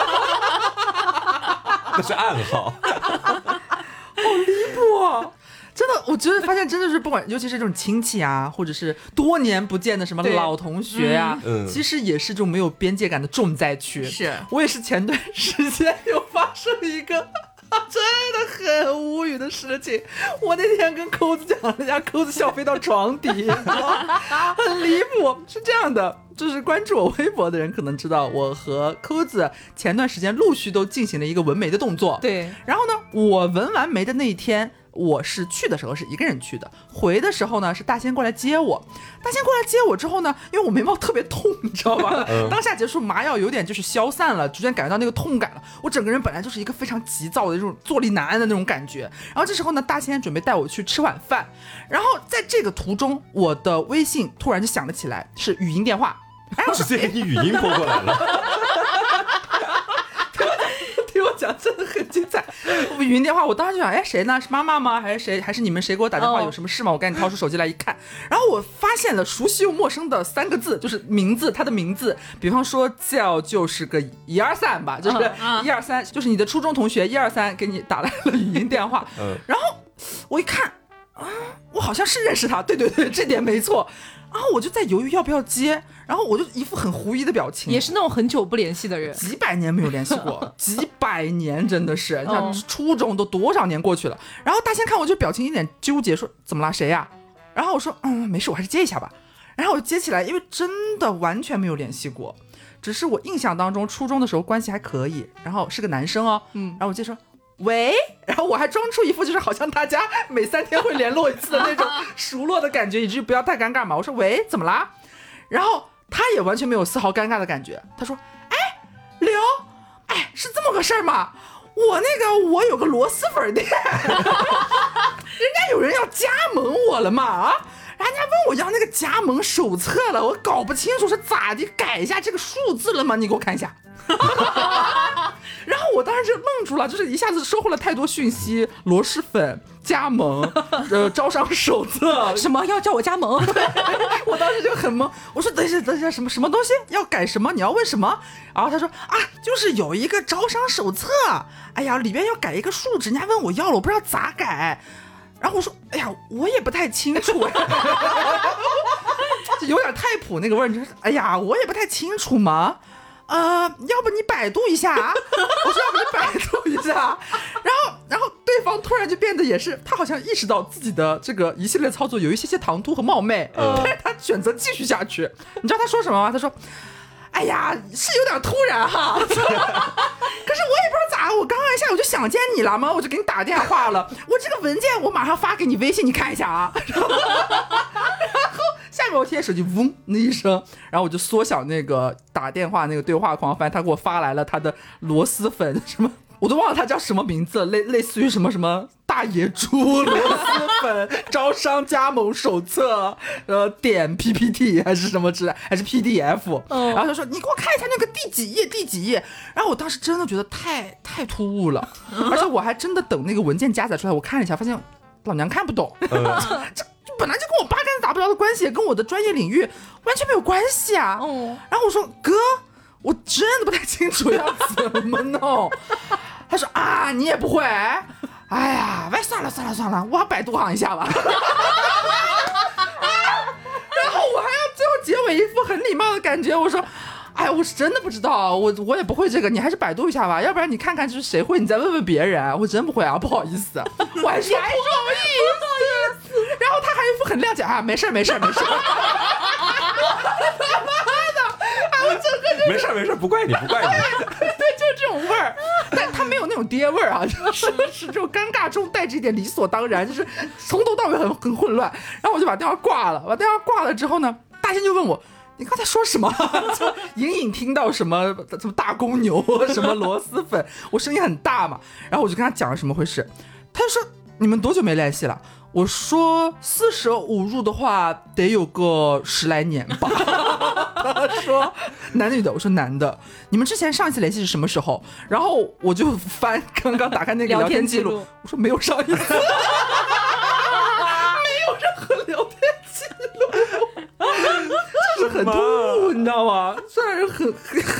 那是暗号。 好离谱啊！真的，我觉得发现真的是不管，尤其是这种亲戚啊，或者是多年不见的什么老同学啊，嗯、其实也是这种没有边界感的重灾区。 是我也是前段时间有发生一个。 真的很无语的事情。我那天跟扣子讲，人家扣子笑飞到床底，你知道吗？很离谱。是这样的，就是关注我微博的人可能知道，我和扣子前段时间陆续都进行了一个纹眉的动作。 对， 然后呢，我纹完眉的那一天，我是去的时候是一个人去的，回的时候呢是大仙过来接我。大仙过来接我之后呢，因为我眉毛特别痛，你知道吧？嗯、当下结束，麻药有点就是消散了，逐渐感觉到那个痛感了。我整个人本来就是一个非常急躁的这种坐立难安的那种感觉。然后这时候呢，大仙准备带我去吃晚饭。然后在这个途中，我的微信突然就响了起来，是语音电话。 哎，直接给你语音拨过来了。 听我讲，真的很精彩。我语音电话，我当时就想，哎，谁呢？是妈妈吗？还是谁？还是你们谁给我打电话？有什么事吗？我赶紧掏出手机来一看，然后我发现了熟悉又陌生的三个字，就是名字，他的名字，比方说叫就是个一二三吧，就是一二三，就是你的初中同学一二三给你打来了语音电话。然后我一看，啊，我好像是认识他，对对对，这点没错。然后我就在犹豫要不要接，然后我就一副很狐疑的表情， 也是那种很久不联系的人， 几百年没有联系过，几百年真的是，像初中都多少年过去了。然后大仙看我这表情一脸纠结，说怎么了，谁呀？然后我说嗯，没事，我还是接一下吧。然后我就接起来，因为真的完全没有联系过，只是我印象当中初中的时候关系还可以，然后是个男生哦，嗯，然后我接说喂，然后我还装出一副就是好像大家每三天会联络一次的那种熟络的感觉，以至于不要太尴尬嘛。我说喂，怎么啦？然后他也完全没有丝毫尴尬的感觉，他说哎刘，哎是这么个事儿吗？我那个我有个螺蛳粉店，人家有人要加盟我了嘛啊，人家问我要那个加盟手册了，我搞不清楚是咋的，改一下这个数字了吗？你给我看一下。然后我当时就愣住了，就是一下子收获了太多讯息，螺蛳粉加盟，呃，招商手册， 什么要叫我加盟？ 我当时就很懵，我说等一下等一下，什么什么东西要改什么？你要问什么？然后他说啊，就是有一个招商手册，哎呀，里边要改一个数值，人家问我要了，我不知道咋改。然后我说，哎呀，我也不太清楚，有点太普那个味儿，你说，哎呀，我也不太清楚嘛。呃，要不你百度一下？我说要不你百度一下。然后，然后对方突然就变得也是，他好像意识到自己的这个一系列操作有一些些唐突和冒昧，嗯、但是他选择继续下去。你知道他说什么吗？他说：“哎呀，是有点突然哈，可是我也不知道咋，我刚刚一下我就想见你了嘛，我就给你打电话了。我这个文件我马上发给你微信，你看一下啊。”然后下面我贴手机嗡那一声，然后我就缩小那个打电话那个对话框，发现他给我发来了他的螺蛳粉什么，我都忘了他叫什么名字，类类似于什么什么大野猪螺蛳粉招商加盟手册，呃点 P P T 还是什么之类，还是 P D F，、嗯、然后他说你给我看一下那个第几页第几页，然后我当时真的觉得太太突兀了，而且我还真的等那个文件加载出来，我看了一下，发现老娘看不懂，嗯、这本来就跟我八竿子打不着的关系，跟我的专业领域完全没有关系啊。嗯、然后我说哥，我真的不太清楚要怎么弄。他说啊，你也不会？哎呀，喂，算了算了算了，我百度上一下吧。然后我还要最后结尾一副很礼貌的感觉，我说。哎，我是真的不知道，我我也不会这个，你还是百度一下吧，要不然你看看就是谁会，你再问问别人。我真不会啊，不好意思，我还说不好意思，然后他还一副很谅解啊，没事没事没事。他妈的，啊，我整个没事没事，不怪你不怪你。 对，就是这种味儿，但他没有那种爹味儿啊，就是是这种尴尬中带着一点理所当然，就是从头到尾很很混乱。然后我就把电话挂了，把电话挂了之后呢，大仙就问我。你刚才说什么？就隐隐听到什么什么大公牛，什么螺蛳粉，我声音很大嘛。然后我就跟他讲了什么回事，他就说你们多久没联系了？我说四舍五入的话得有个十来年吧。他说男的女的？我说男的。你们之前上一次联系是什么时候？然后我就翻刚刚打开那个聊天记录，录我说没有上一次，没有任何聊天记录。就是很突兀，你知道吗？虽然很很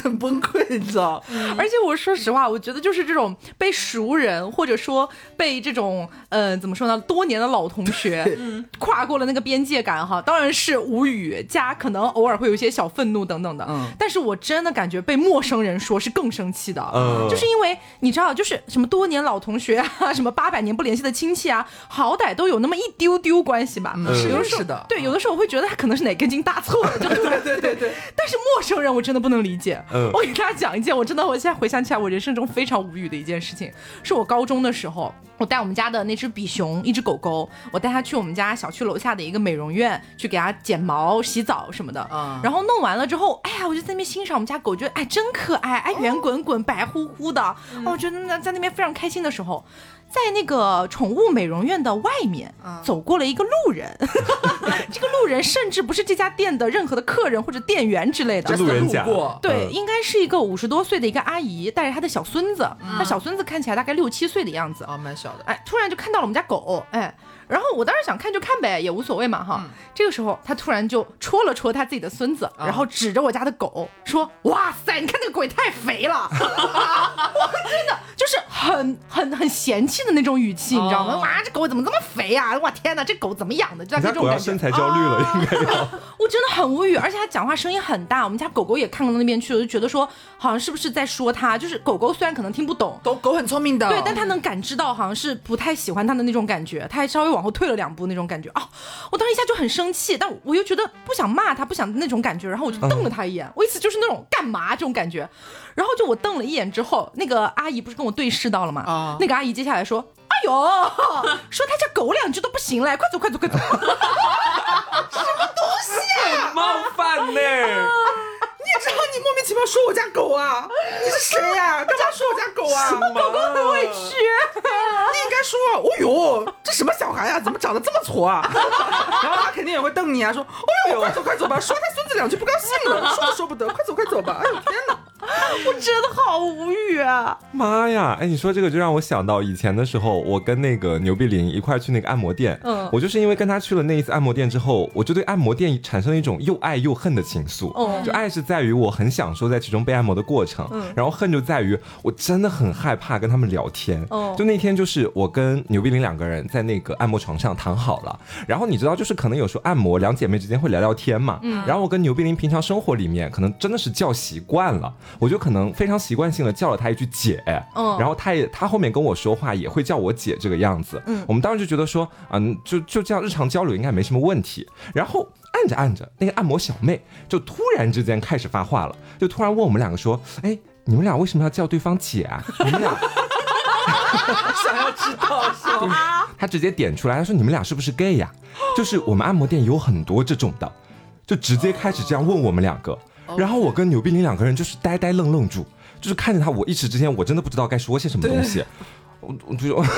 很崩溃，你知道？ 嗯、而且我说实话，我觉得就是这种被熟人或者说被这种呃怎么说呢，多年的老同学跨过了那个边界感哈，当然是无语加可能偶尔会有一些小愤怒等等的。嗯，但是我真的感觉被陌生人说是更生气的，嗯，就是因为你知道，就是什么多年老同学啊，什么八百年不联系的亲戚啊，好歹都有那么一丢丢关系吧。 嗯， 有的是的， 对，有的时候我会觉得他可能是哪根筋搭错了，就对对对对。 但是陌生人我真的不能理解。嗯，我给大家讲一件，我真的我现在回想起来，我人生中非常无语的一件事情，是我高中的时候，我带我们家的那只比熊，一只狗狗，我带它去我们家小区楼下的一个美容院去给它剪毛、洗澡什么的。嗯，然后弄完了之后，哎呀，我就在那边欣赏我们家狗，觉得哎真可爱，哎圆滚滚、白乎乎的，嗯、我觉得那在那边非常开心的时候。在那个宠物美容院的外面走过了一个路人，这个路人甚至不是这家店的任何的客人或者店员之类的， 路人甲， 对，应该是一个五十多岁的一个阿姨带着她的小孙子，她、嗯、小孙子看起来大概六七岁的样子， 啊、哦，蛮小的， 哎，突然就看到了我们家狗，哎。然后我当时想看就看呗，也无所谓嘛哈、嗯。这个时候他突然就戳了戳他自己的孙子，嗯、然后指着我家的狗说：“哇塞，你看那个狗也太肥了！”我真的就是很很很嫌弃的那种语气，哦、你知道吗？哇，这狗怎么这么肥啊！哇天哪，这狗怎么养的？就那种感觉。 身材焦虑了，啊、应该要。 我真的很无语，而且他讲话声音很大，我们家狗狗也看到那边去了，就觉得说好像是不是在说他？就是狗狗虽然可能听不懂， 狗狗很聪明的， 对，但他能感知到好像是不太喜欢他的那种感觉，他还稍微往后退了两步那种感觉啊、哦！我当时一下就很生气，但我又觉得不想骂他，不想那种感觉，然后我就瞪了他一眼，嗯、我意思就是那种干嘛这种感觉。然后就我瞪了一眼之后，那个阿姨不是跟我对视到了吗？啊、那个阿姨接下来说：“哎呦，说他家狗两句都不行了，快走快走快走！”什么东西啊？ 很冒犯呢！ 你知道你莫名其妙说我家狗啊？你是谁呀、啊？干嘛说我家狗啊？ 狗狗很委屈。 你应该说，哦呦，这什么小孩啊？怎么长得这么矬啊？然后他肯定也会瞪你啊，说，哦呦，快走快走吧，说他孙子两句不高兴了，说都说不得，快走快走吧。哎呦天哪！ 我真的好无语啊！ 妈呀！哎，你说这个就让我想到以前的时候，我跟那个牛碧玲一块去那个按摩店，嗯，我就是因为跟他去了那一次按摩店之后，我就对按摩店产生了一种又爱又恨的情愫。哦，就爱是在于我很享受在其中被按摩的过程，嗯，然后恨就在于我真的很害怕跟他们聊天。哦，就那天就是我跟牛碧玲两个人在那个按摩床上躺好了，然后你知道就是可能有时候按摩两姐妹之间会聊聊天嘛，嗯，然后我跟牛碧玲平常生活里面可能真的是叫习惯了。我就可能非常习惯性的叫了她一句姐，嗯，然后她也她后面跟我说话也会叫我姐这个样子，嗯，我们当时就觉得说，嗯，就就这样日常交流应该没什么问题。然后按着按着，那个按摩小妹就突然之间开始发话了，就突然问我们两个说，哎，你们俩为什么要叫对方姐啊？你们俩想要知道是吗？ 她直接点出来，她说你们俩是不是 gay 呀、啊？就是我们按摩店有很多这种的，就直接开始这样问我们两个。然后我跟牛碧玲两个人就是呆呆愣愣住，就是看着他，我一时之间我真的不知道该说些什么东西。我我就我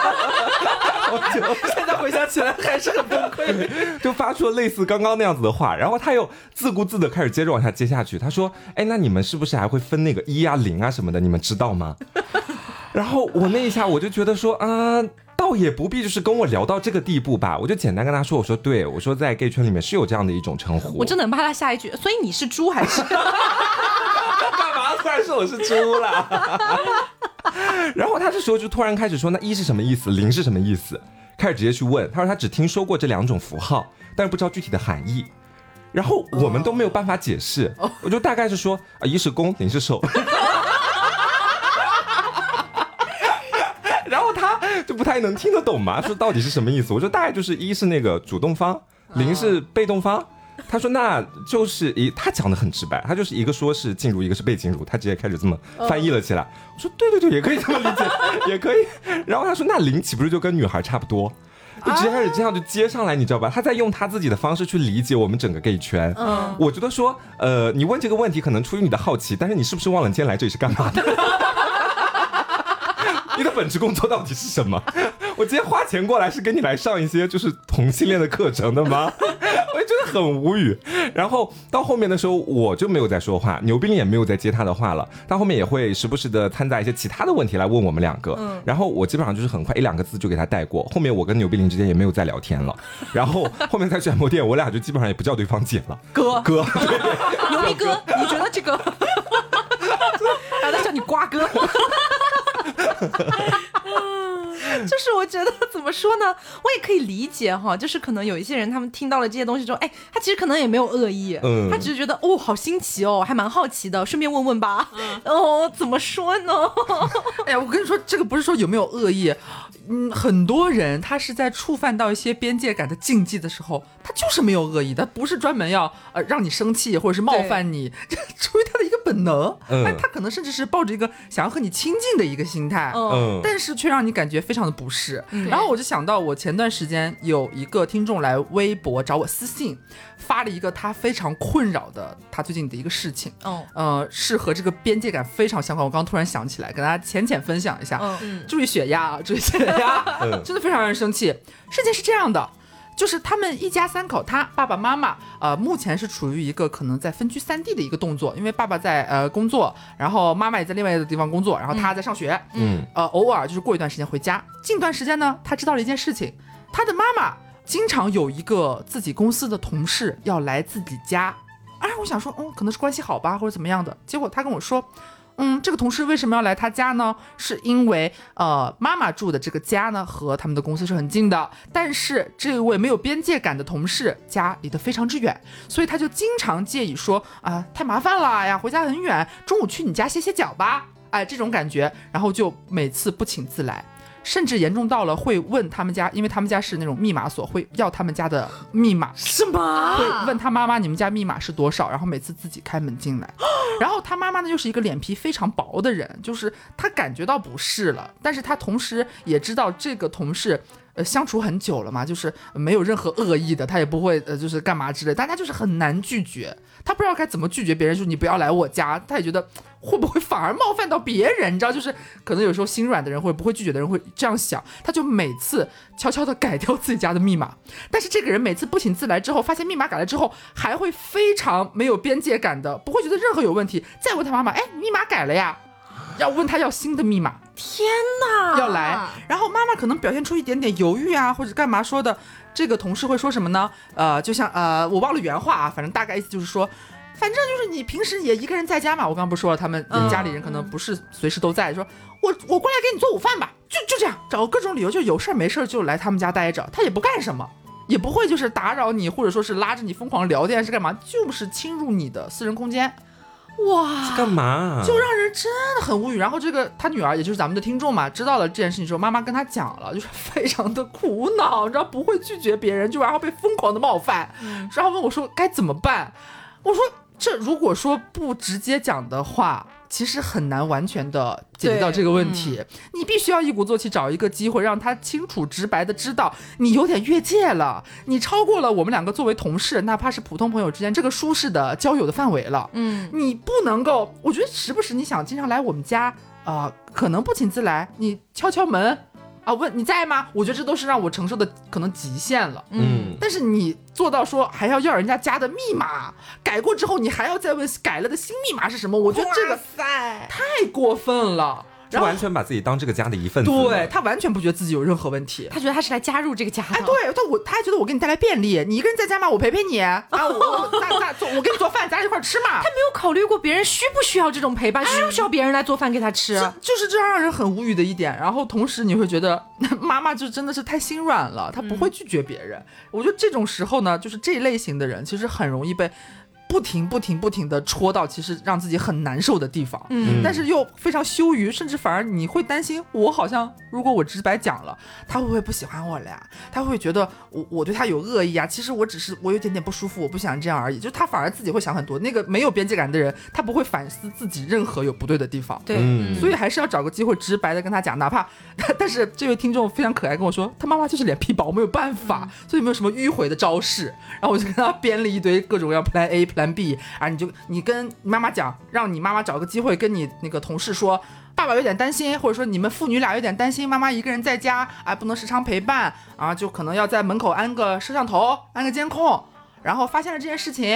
就现在回想起来还是很崩溃， 就发出了类似刚刚那样子的话，然后他又自顾自的开始接着往下接下去。他说：“哎，那你们是不是还会分那个一啊零啊什么的？你们知道吗？”然后我那一下我就觉得说啊。呃倒也不必就是跟我聊到这个地步吧，我就简单跟他说，我说对，我说在 gay 圈里面是有这样的一种称呼。 我真的很怕他下一句，所以你是猪还是？干嘛突然说我是猪啦？然后他这时候就突然开始说，那一是什么意思，零是什么意思？开始直接去问，他说他只听说过这两种符号，但是不知道具体的含义。然后我们都没有办法解释，我就大概是说啊，一是攻，零是受。然后他就不太能听得懂嘛，说到底是什么意思？我说大概就是一是那个主动方，零是被动方。他说那就是一，他讲的很直白，他就是一个说是进入，一个是被进入，他直接开始这么翻译了起来。我说对对对，也可以这么理解，也可以。然后他说那零岂不是就跟女孩差不多？就直接开始这样就接上来，你知道吧？他在用他自己的方式去理解我们整个 gay 圈。嗯，我觉得说，呃，你问这个问题可能出于你的好奇，但是你是不是忘了你今天来这里是干嘛的？你的本职工作到底是什么？我今天花钱过来是跟你来上一些就是同性恋的课程的吗？我也觉得很无语。然后到后面的时候我就没有再说话，牛冰也没有再接他的话了，他后面也会时不时的掺杂一些其他的问题来问我们两个、嗯、然后我基本上就是很快一两个字就给他带过，后面我跟牛冰之间也没有再聊天了，然后后面再去按摩店我俩就基本上也不叫对方姐了， 哥哥牛逼哥，你觉得这个然后他叫你瓜哥。就是我觉得怎么说呢，我也可以理解哈，就是可能有一些人他们听到了这些东西之后，哎，他其实可能也没有恶意，嗯，他只是觉得哦好新奇哦，还蛮好奇的，顺便问问吧，嗯、哦怎么说呢？ 哎呀，我跟你说，这个不是说有没有恶意，嗯，很多人他是在触犯到一些边界感的禁忌的时候，他就是没有恶意的，不是专门要呃让你生气或者是冒犯你，这出于他的一个本能，嗯、哎，他可能甚至是抱着一个想要和你亲近的一个心态，嗯，但是却让你感觉非常的不适。嗯、然后我就想到，我前段时间有一个听众来微博找我私信，发了一个他非常困扰的他最近的一个事情，哦，呃，是和这个边界感非常相关。我刚刚突然想起来，跟大家浅浅分享一下。嗯，注意血压啊，注意血压，真的非常让人生气。事情是这样的。就是他们一家三口，他爸爸妈妈，呃，目前是处于一个可能在分居三地的一个动作，因为爸爸在呃工作，然后妈妈也在另外一个地方工作，然后他在上学，嗯，呃，偶尔就是过一段时间回家。近段时间呢，他知道了一件事情，他的妈妈经常有一个自己公司的同事要来自己家，哎，我想说，嗯，可能是关系好吧，或者怎么样的。结果他跟我说。嗯，这个同事为什么要来他家呢？是因为呃，妈妈住的这个家呢和他们的公司是很近的，但是这位没有边界感的同事家离得非常之远，所以他就经常介意说啊、呃，太麻烦了呀，回家很远，中午去你家歇歇脚吧，哎，这种感觉，然后就每次不请自来。甚至严重到了会问他们家，因为他们家是那种密码锁，会要他们家的密码。 什么？ 会问他妈妈你们家密码是多少，然后每次自己开门进来。然后他妈妈呢又是一个脸皮非常薄的人，就是他感觉到不适了，但是他同时也知道这个同事呃，相处很久了嘛，就是没有任何恶意的，他也不会呃，就是干嘛之类，大家就是很难拒绝，他不知道该怎么拒绝别人，就是你不要来我家，他也觉得会不会反而冒犯到别人，你知道，就是可能有时候心软的人或者不会拒绝的人会这样想，他就每次悄悄的改掉自己家的密码，但是这个人每次不请自来之后，发现密码改了之后，还会非常没有边界感的，不会觉得任何有问题，再问他妈妈，哎，你密码改了呀？要问他要新的密码， 天哪， 要来，然后妈妈可能表现出一点点犹豫啊，或者干嘛说的，这个同事会说什么呢？呃，就像呃，我忘了原话啊，反正大概意思就是说，反正就是你平时也一个人在家嘛，我刚刚不说了，他们家里人可能不是随时都在，说我我过来给你做午饭吧，就就这样，找各种理由，就有事没事就来他们家待着，他也不干什么。也不会就是打扰你，或者说是拉着你疯狂聊天是干嘛，就是侵入你的私人空间。哇， 干嘛？ 就让人真的很无语。然后这个他女儿，也就是咱们的听众嘛，知道了这件事情之后，妈妈跟他讲了，就是非常的苦恼，你知道不会拒绝别人，就然后被疯狂的冒犯，嗯、然后问我说该怎么办？我说这如果说不直接讲的话，其实很难完全的解决到这个问题、嗯、你必须要一鼓作气找一个机会让他清楚直白的知道你有点越界了，你超过了我们两个作为同事哪怕是普通朋友之间这个舒适的交友的范围了。嗯，你不能够，我觉得时不时你想经常来我们家啊、呃，可能不请自来，你敲敲门啊，问你在吗？我觉得这都是让我承受的可能极限了。嗯，但是你做到说还要要人家家的密码改过之后，你还要再问改了的新密码是什么？我觉得这个太过分了。 就完全把自己当这个家的一份子， 对，他完全不觉得自己有任何问题， 他觉得他是来加入这个家的。 哎，对，他我他还觉得我给你带来便利，你一个人在家吗？我陪陪你啊，我我咱咱做，我给你做饭，咱俩一块吃嘛。 他没有考虑过别人需不需要这种陪伴，需不需要别人来做饭给他吃， 就是这样让人很无语的一点。然后同时你会觉得妈妈就真的是太心软了，她不会拒绝别人。嗯、我觉得这种时候呢，就是这一类型的人其实很容易被不停不停不停的戳到其实让自己很难受的地方，嗯，但是又非常羞于，甚至反而你会担心，我好像如果我直白讲了，他会不会不喜欢我了呀？他会不会觉得我我对他有恶意啊？其实我只是我有点点不舒服，我不想这样而已。就他反而自己会想很多。那个没有边界感的人，他不会反思自己任何有不对的地方。 对， 嗯、所以还是要找个机会直白的跟他讲，哪怕但是这位听众非常可爱跟我说，他妈妈就是脸皮薄，没有办法，嗯、所以没有什么迂回的招式。然后我就跟他编了一堆各种各样 plan A。Plan B 啊，你就你跟妈妈讲，让你妈妈找个机会跟你那个同事说，爸爸有点担心，或者说你们父女俩有点担心妈妈一个人在家啊，不能时常陪伴啊，就可能要在门口安个摄像头，安个监控，然后发现了这件事情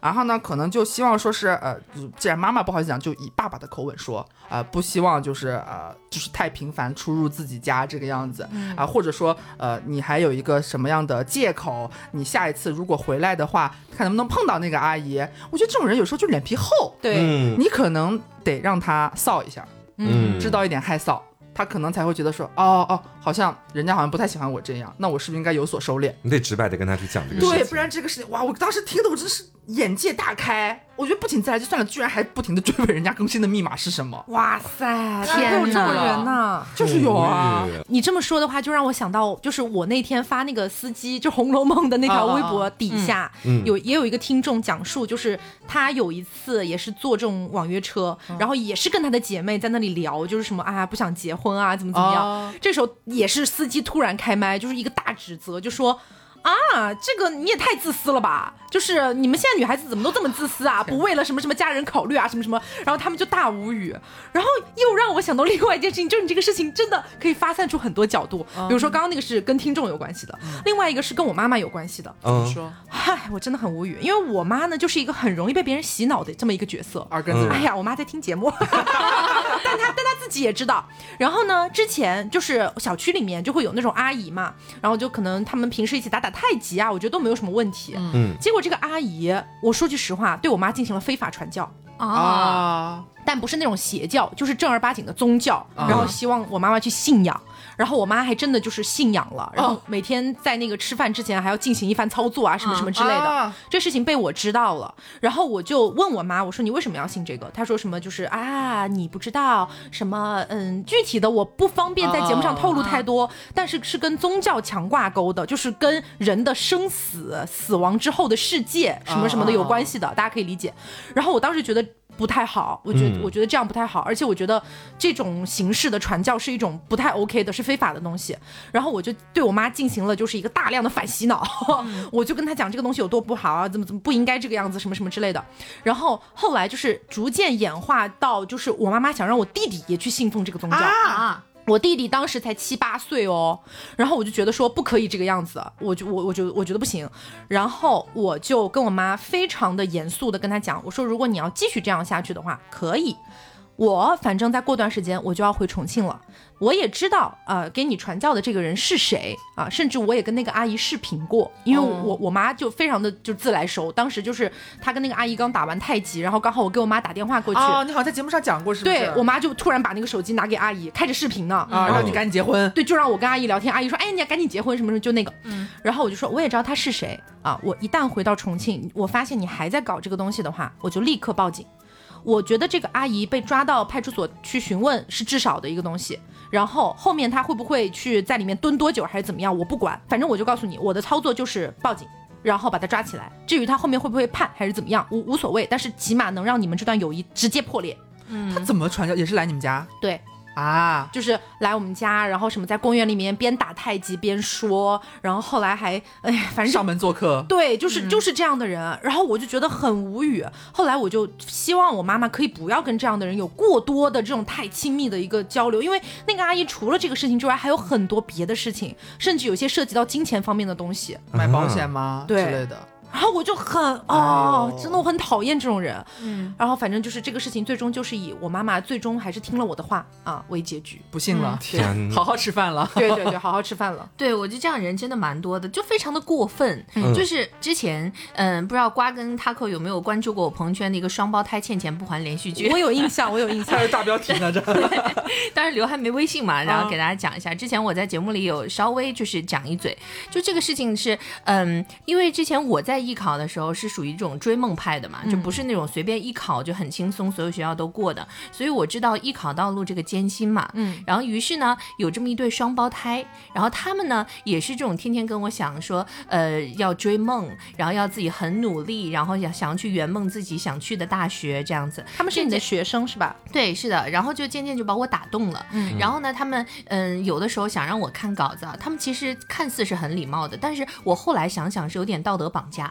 然后呢，可能就希望说是呃，既然妈妈不好意思讲，就以爸爸的口吻说，呃，不希望就是呃，就是太频繁出入自己家这个样子啊、嗯呃，或者说呃，你还有一个什么样的借口，你下一次如果回来的话，看能不能碰到那个阿姨。我觉得这种人有时候就脸皮厚， 对、 嗯、 你可能得让他臊一下，嗯，知道一点害臊。他可能才会觉得说，哦哦，好像人家好像不太喜欢我这样，那我是不是应该有所收敛？ 你得直白的跟他去讲这个事情。 对，不然这个事情，哇，我当时听的我真是眼界大开。我觉得不请自来就算了，居然还不停的追问人家更新的密码是什么。 哇塞， 天哪， 有这种人呐， 就是有啊。 你这么说的话，就让我想到，就是我那天发那个司机就《红楼梦》的那条微博底下， 嗯、 有也有一个听众讲述，就是他有一次也是坐这种网约车，嗯、然后也是跟他的姐妹在那里聊，就是什么啊不想结婚啊，怎么怎么样。哦、这时候也是司机突然开麦，就是一个大指责，就说。啊，这个你也太自私了吧！就是你们现在女孩子怎么都这么自私啊？不为了什么什么家人考虑啊，什么什么，然后他们就大无语。然后又让我想到另外一件事情，就是你这个事情真的可以发散出很多角度。比如说刚刚那个是跟听众有关系的，嗯、另外一个是跟我妈妈有关系的。 嗯， 说， 嗨，我真的很无语，因为我妈呢就是一个很容易被别人洗脑的这么一个角色。 耳根子。 哎呀，我妈在听节目，但她但她自己也知道。然后呢，之前就是小区里面就会有那种阿姨嘛，然后就可能他们平时一起打打太极啊，我觉得都没有什么问题。 嗯， 结果这个阿姨，我说句实话，对我妈进行了非法传教啊， 但不是那种邪教，就是正儿八经的宗教，然后希望我妈妈去信仰。然后我妈还真的就是信仰了，然后每天在那个吃饭之前还要进行一番操作啊，什么什么之类的。啊、这事情被我知道了，然后我就问我妈，我说你为什么要信这个？她说什么就是啊，你不知道什么，嗯，具体的我不方便在节目上透露太多，啊、但是是跟宗教强挂钩的，就是跟人的生死、死亡之后的世界什么什么的有关系的，啊、大家可以理解。然后我当时觉得。不太好，我觉得、嗯、我觉得这样不太好，而且我觉得这种形式的传教是一种不太 OK 的，是非法的东西。然后我就对我妈进行了就是一个大量的反洗脑，嗯、我就跟她讲这个东西有多不好啊，怎么怎么不应该这个样子，什么什么之类的。然后后来就是逐渐演化到，就是我妈妈想让我弟弟也去信奉这个宗教啊。我弟弟当时才七八岁哦，然后我就觉得说不可以这个样子，我就我我觉得我觉得不行，然后我就跟我妈非常的严肃的跟她讲，我说如果你要继续这样下去的话，可以，我反正再过段时间我就要回重庆了。我也知道啊、呃，给你传教的这个人是谁啊，甚至我也跟那个阿姨视频过，因为我、哦、我妈就非常的就自来熟，当时就是她跟那个阿姨刚打完太极，然后刚好我给我妈打电话过去。 哦，你好像在节目上讲过是不是？ 对，我妈就突然把那个手机拿给阿姨，开着视频呢， 啊，让你赶紧结婚。 对，就让我跟阿姨聊天，阿姨说，哎，你要赶紧结婚什么什么，就那个。嗯，然后我就说，我也知道他是谁啊，我一旦回到重庆，我发现你还在搞这个东西的话，我就立刻报警。我觉得这个阿姨被抓到派出所去询问是至少的一个东西，然后后面她会不会去在里面蹲多久还是怎么样，我不管，反正我就告诉你，我的操作就是报警，然后把她抓起来。至于她后面会不会判还是怎么样，无无所谓，但是起码能让你们这段友谊直接破裂。 嗯，她怎么传教？也是来你们家？ 对。 啊， 就是来我们家，然后什么在公园里面边打太极边说，然后后来还哎呀，反正上门做客， 对，就是、嗯、就是这样的人，然后我就觉得很无语。后来我就希望我妈妈可以不要跟这样的人有过多的这种太亲密的一个交流，因为那个阿姨除了这个事情之外，还有很多别的事情，甚至有些涉及到金钱方面的东西， 买保险吗？ 对之类的。 然后我就很哦，真的我很讨厌这种人。嗯，然后反正就是这个事情，最终就是以我妈妈最终还是听了我的话啊为结局。 不信了，天，好好吃饭了。 对对对，好好吃饭了。 对，我觉得这样人真的蛮多的，就非常的过分。嗯、就是之前嗯，不知道瓜跟 Taco 有没有关注过我朋友圈的一个双胞胎欠钱不还连续剧？ 我有印象，我有印象。 还是大标题呢这。 当然刘还没微信嘛，然后给大家讲一下。之前我在节目里有稍微就是讲一嘴，就这个事情是嗯，因为之前我在艺考的时候是属于这种追梦派的嘛，就不是那种随便艺考就很轻松，所有学校都过的，所以我知道艺考道路这个艰辛嘛。嗯，然后于是呢，有这么一对双胞胎，然后他们呢也是这种天天跟我想说，呃，要追梦，然后要自己很努力，然后想想要去圆梦自己想去的大学这样子。 他们是你的学生是吧？ 对，是的。然后就渐渐就把我打动了。嗯，然后呢，他们嗯有的时候想让我看稿子，他们其实看似是很礼貌的，但是我后来想想是有点道德绑架。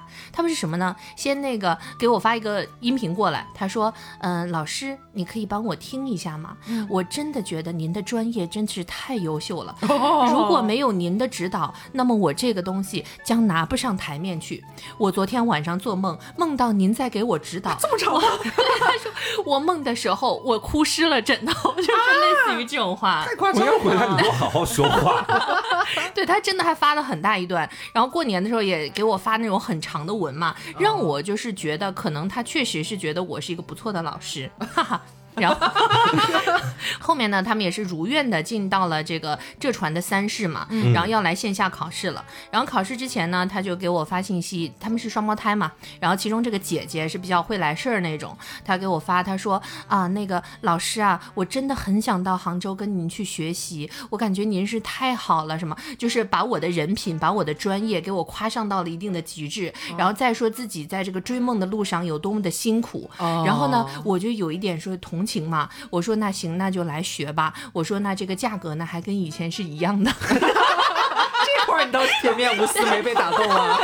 他们是什么呢？先那个给我发一个音频过来，他说，嗯、呃，老师，你可以帮我听一下吗？嗯、我真的觉得您的专业真是太优秀了，哦、如果没有您的指导，那么我这个东西将拿不上台面去。我昨天晚上做梦，梦到您在给我指导， 这么长吗？ 他说我梦的时候我哭湿了枕头，就是类似于这种话。 太夸张了！ 我要回来，你给我好好说话。 对，他真的还发了很大一段，然后过年的时候也给我发那种很长的文嘛，让我就是觉得可能他确实是觉得我是一个不错的老师，哈哈。然后后面呢，他们也是如愿的进到了这个浙传的三试嘛，嗯、然后要来线下考试了。然后考试之前呢，他就给我发信息，他们是双胞胎嘛，然后其中这个姐姐是比较会来事儿那种，他给我发，他说啊，那个老师啊，我真的很想到杭州跟您去学习，我感觉您是太好了，什么就是把我的人品，把我的专业给我夸上到了一定的极致，哦、然后再说自己在这个追梦的路上有多么的辛苦，哦、然后呢，我就有一点说同情嘛，我说那行，那就来学吧。我说那这个价格呢，还跟以前是一样的。 这块你倒是铁面无私，没被打动啊。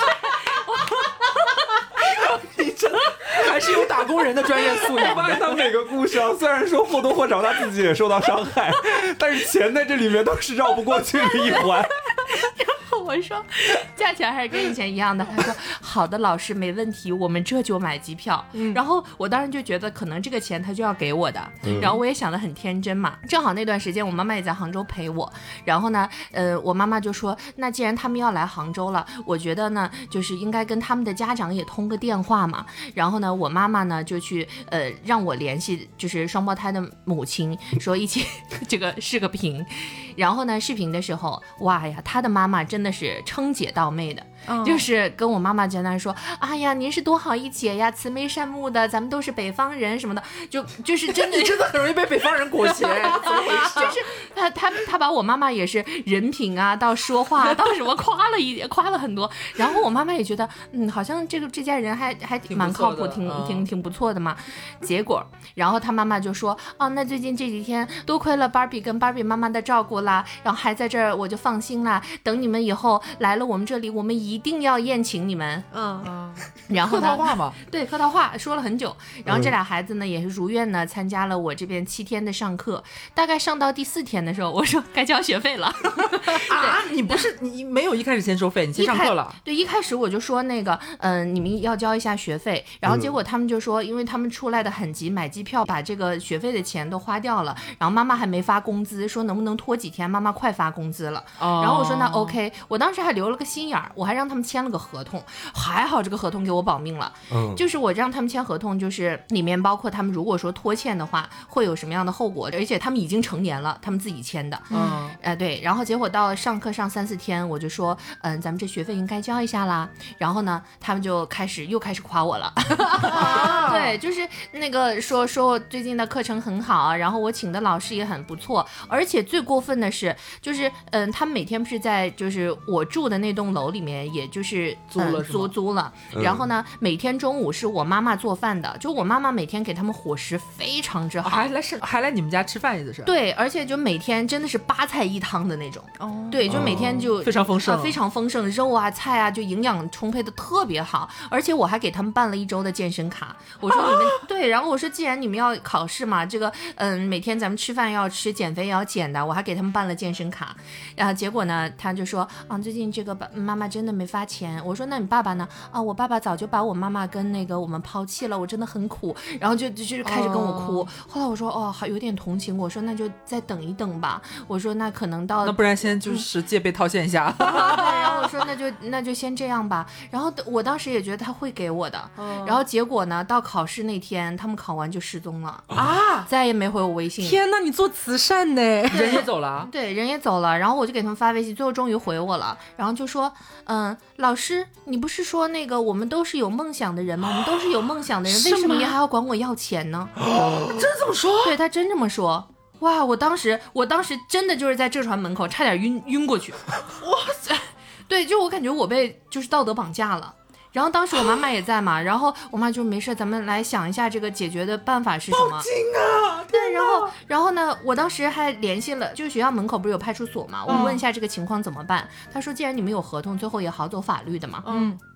你这还是有打工人的专业素养。 我发现他每个故事啊，虽然说或多或少他自己也受到伤害，但是钱在这里面都是绕不过去的一环。 我说价钱还是跟以前一样的，他说好的老师没问题，我们这就买机票、嗯、然后我当时就觉得可能这个钱他就要给我的、嗯、然后我也想得很天真嘛，正好那段时间我妈妈也在杭州陪我，然后呢呃，我妈妈就说那既然他们要来杭州了，我觉得呢就是应该跟他们的家长也通个电话嘛，然后呢我妈妈呢就去呃让我联系就是双胞胎的母亲，说一起这个视个频，然后呢视频的时候哇呀，他的妈妈真的是称姐道妹的、嗯、就是跟我妈妈简单说，哎呀您是多好一姐呀，慈眉善目的，咱们都是北方人什么的，就就是真的你真的很容易被北方人裹挟。 就是他他他把我妈妈也是人品啊到说话到什么夸了一夸了很多，然后我妈妈也觉得嗯好像这个这家人还还蛮靠谱，挺挺挺挺不错的嘛。结果然后他妈妈就说哦，那最近这几天多亏了 Barbie 跟 Barbie 妈妈的照顾啦，然后还在这儿我就放心啦，等你们以后来了我们这里，我们一定要宴请你们。嗯，然后客套话嘛， 对，客套话说了很久。然后这俩孩子呢、嗯、也是如愿呢参加了我这边七天的上课，大概上到第四天的时候，我说该交学费了。 啊，你不是你没有一开始先收费，你先上课了？ 对，一开始我就说那个嗯、呃，你们要交一下学费，然后结果他们就说，因为他们出来的很急，买机票把这个学费的钱都花掉了，然后妈妈还没发工资，说能不能拖几天，妈妈快发工资了。哦、然后我说那 OK， 我当时还留了个心眼儿，我还让他们签了个合同，还好这个合同给我保命了。嗯，就是我让他们签合同，就是里面包括他们如果说拖欠的话会有什么样的后果，而且他们已经成年了，他们自己签的。嗯，呃对，然后结果到上课上三四天，我就说嗯、呃，咱们这学费应该交一下啦。然后呢他们就开始又开始夸我了。啊、对，就是那个说说我最近的课程很好，然后我请的老师也很不错，而且最过分的是就是嗯、呃，他们每天不是在就是我住的那栋楼里面，也就是租了、嗯、 租租了，然后呢、嗯、每天中午是我妈妈做饭的，就我妈妈每天给他们伙食非常之好， 还来是还来你们家吃饭意思是？ 对，而且就每天真的是八菜一汤的那种。哦，对，就每天就、 哦、非常丰盛、 啊，非常丰盛，肉啊菜啊就营养充沛的特别好，而且我还给他们办了一周的健身卡。我说你们、啊、对，然后我说既然你们要考试嘛，这个嗯每天咱们吃饭要吃，减肥也要减的，我还给他们办了健身卡。然后结果呢，他就说啊最近这个妈妈真的没发钱。我说那你爸爸呢？啊我爸爸早就把我妈妈跟那个我们抛弃了，我真的很苦。然后就就就开始跟我哭。哦、后来我说哦好有点同情，我说那就再等一等吧。我说那可能到那不然先就是戒备套现一下。 对，然后我说那就那就先这样吧。然后我当时也觉得他会给我的。哦、然后结果呢，到考试那天他们考完就失踪了啊，再也没回我微信。 天哪，你做慈善呢？人也走了。 对，人也走了。然后我就给他们发微信，最后终于回我了。然后就说嗯，老师你不是说那个我们都是有梦想的人吗？我们都是有梦想的人，为什么你还要管我要钱呢？ 哦、真这么说？ 对，他真这么说。哇，我当时我当时真的就是在浙传门口差点晕晕过去。哇塞，对，就我感觉我被就是道德绑架了。然后当时我妈妈也在嘛，然后我妈就没事，咱们来想一下这个解决的办法是什么。 报警啊！ 对，然后然后呢，我当时还联系了，就是学校门口不是有派出所嘛，我问一下这个情况怎么办。嗯、他说既然你们有合同，最后也好走法律的嘛。嗯。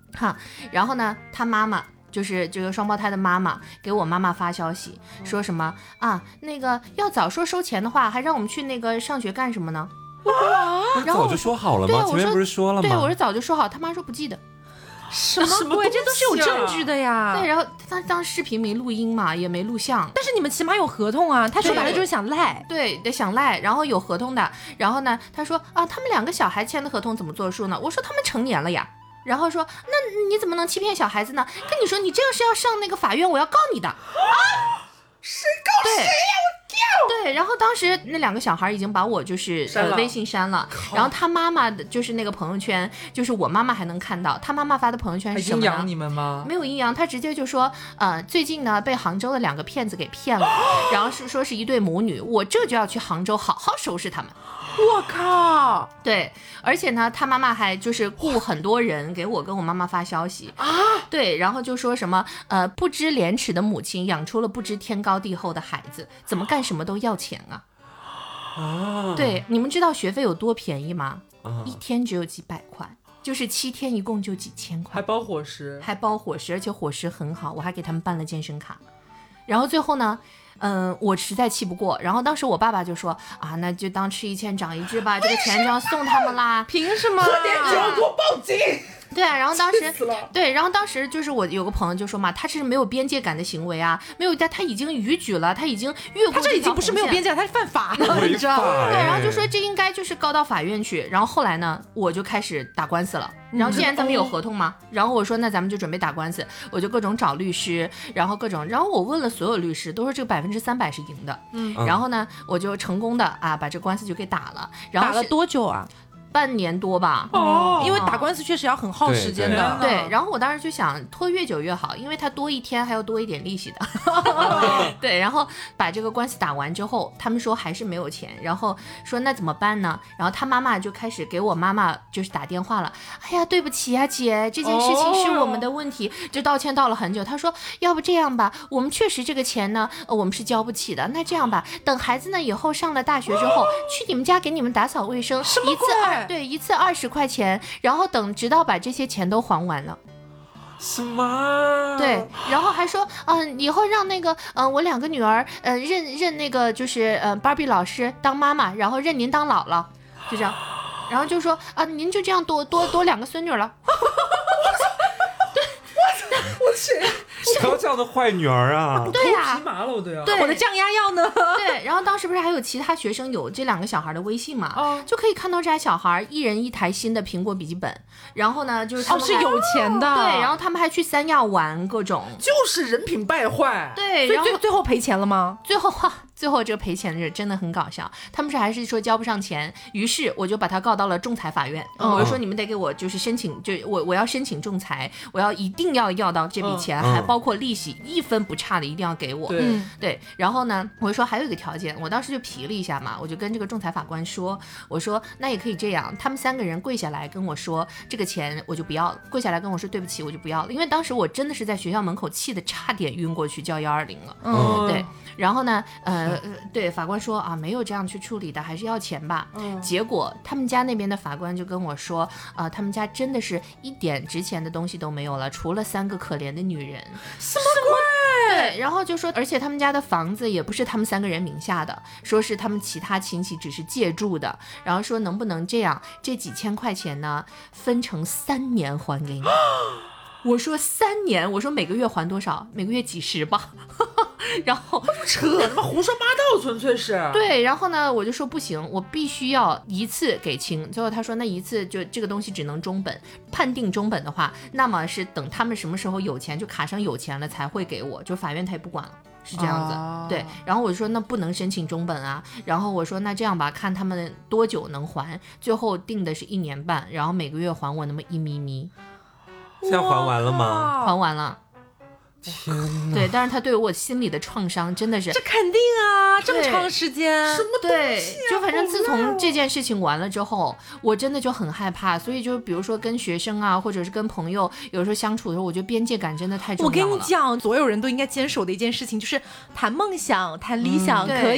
哈，然后呢，他妈妈。就是这个双胞胎的妈妈给我妈妈发消息，说什么啊？那个要早说收钱的话，还让我们去那个上学干什么呢？ 然后早就说好了吗？前面不是说了吗？ 对，我说早就说好，他妈说不记得。 什么鬼？这都是有证据的呀。 对，然后他当视频没录音嘛，也没录像， 但是你们起码有合同啊。他说白了就是想赖， 对，得想赖，然后有合同的。然后呢，他说啊，他们两个小孩签的合同怎么作数呢？我说他们成年了呀。然后说，那你怎么能欺骗小孩子呢？跟你说，你这样是要上那个法院，我要告你的啊！ 谁告谁呀？我掉！对，然后当时那两个小孩已经把我就是呃微信删了，然后他妈妈的就是那个朋友圈，就是我妈妈还能看到，他妈妈发的朋友圈是什么呢？ 阴阳你们吗？ 没有阴阳，他直接就说，呃，最近呢被杭州的两个骗子给骗了，然后是说是一对母女，我这就要去杭州好好收拾他们。 我靠！ 对，而且呢，他妈妈还就是雇很多人给我跟我妈妈发消息啊，对，然后就说什么呃，不知廉耻的母亲养出了不知天高地厚的孩子，怎么干什么都要钱啊！啊，对，你们知道学费有多便宜吗？啊、一天只有几百块，就是七天一共就几千块， 还包伙食， 还包伙食，而且伙食很好，我还给他们办了健身卡。然后最后呢？嗯，我实在气不过，然后当时我爸爸就说啊，那就当吃一堑长一智吧，这个钱就要送他们啦， 凭什么？ 喝点酒给我报警！ 对啊，然后当时对，然后当时就是我有个朋友就说嘛，他是没有边界感的行为啊，没有他他已经逾矩了，他已经越过， 他这已经不是没有边界感，他是犯法了，你知道吗？ 对，然后就说这应该就是告到法院去，然后后来呢，我就开始打官司了。然后既然咱们有合同嘛，然后我说那咱们就准备打官司，我就各种找律师，然后各种，然后我问了所有律师，都说这个百分之三百是赢的，嗯，然后呢，我就成功的啊把这官司就给打了，然后打了多久啊？ 半年多吧， 哦，因为打官司确实要很耗时间的。 对，然后我当时就想拖越久越好，因为他多一天还要多一点利息的。对，然后把这个官司打完之后，他们说还是没有钱，然后说那怎么办呢？然后他妈妈就开始给我妈妈就是打电话了。哎呀，对不起呀、啊，姐，这件事情是我们的问题，就道歉道了很久。他说，要不这样吧，我们确实这个钱呢，呃、我们是交不起的。那这样吧，等孩子呢以后上了大学之后，去你们家给你们打扫卫生，一次二。对，一次二十块钱，然后等直到把这些钱都还完了。 什么？ 对，然后还说，嗯、呃，以后让那个，嗯、呃，我两个女儿，呃，认认那个就是呃芭比老师当妈妈，然后认您当姥姥，就这样，然后就说啊、呃，您就这样多多多两个孙女了。 对，我我去。 不要这样的坏女儿啊！ 对呀、啊， 皮麻了我都要。 对，我的降压药呢？ 对，然后当时不是还有其他学生有这两个小孩的微信嘛？ 哦， 就可以看到这俩小孩一人一台新的苹果笔记本，然后呢就是他们哦是有钱的， 对，然后他们还去三亚玩各种， 就是人品败坏。 对， 所以最最后赔钱了吗？ 最后哈。最后这个赔钱的人真的很搞笑，他们是还是说交不上钱，于是我就把他告到了仲裁法院。嗯、我就说你们得给我就是申请，就我我要申请仲裁，我要一定要要到这笔钱，嗯、还包括利息，一分不差的一定要给我。 对、 嗯、对，然后呢，我就说还有一个条件，我当时就皮了一下嘛，我就跟这个仲裁法官说，我说那也可以这样，他们三个人跪下来跟我说这个钱我就不要了，跪下来跟我说对不起我就不要了，因为当时我真的是在学校门口气的差点晕过去叫幺二零了。嗯，对。然后呢，呃，对，法官说啊，没有这样去处理的，还是要钱吧。嗯，结果他们家那边的法官就跟我说，啊、呃，他们家真的是一点值钱的东西都没有了，除了三个可怜的女人。 什么鬼？ 对，然后就说，而且他们家的房子也不是他们三个人名下的，说是他们其他亲戚只是借住的，然后说能不能这样，这几千块钱呢，分成三年还给你。我说三年，我说每个月还多少？每个月几十吧。然后扯，他妈胡说八道，纯粹是。 对，然后呢，我就说不行，我必须要一次给清。最后他说那一次就这个东西只能中本，判定中本的话，那么是等他们什么时候有钱，就卡上有钱了才会给我，就法院他也不管了。是这样子、啊、对，然后我说那不能申请中本啊，然后我说那这样吧，看他们多久能还，最后定的是一年半，然后每个月还我那么一咪咪。 现在还完了吗？ 还完了。 天哪！ 对，但是他对我心里的创伤真的是， 这肯定啊，这么长时间， 什么东西、啊、 对，就反正自从这件事情完了之后，我真的就很害怕，所以就比如说跟学生啊，或者是跟朋友有时候相处的时候，我觉得边界感真的太重要了。 我跟你讲，所有人都应该坚守的一件事情就是谈梦想、谈理想、嗯、可以。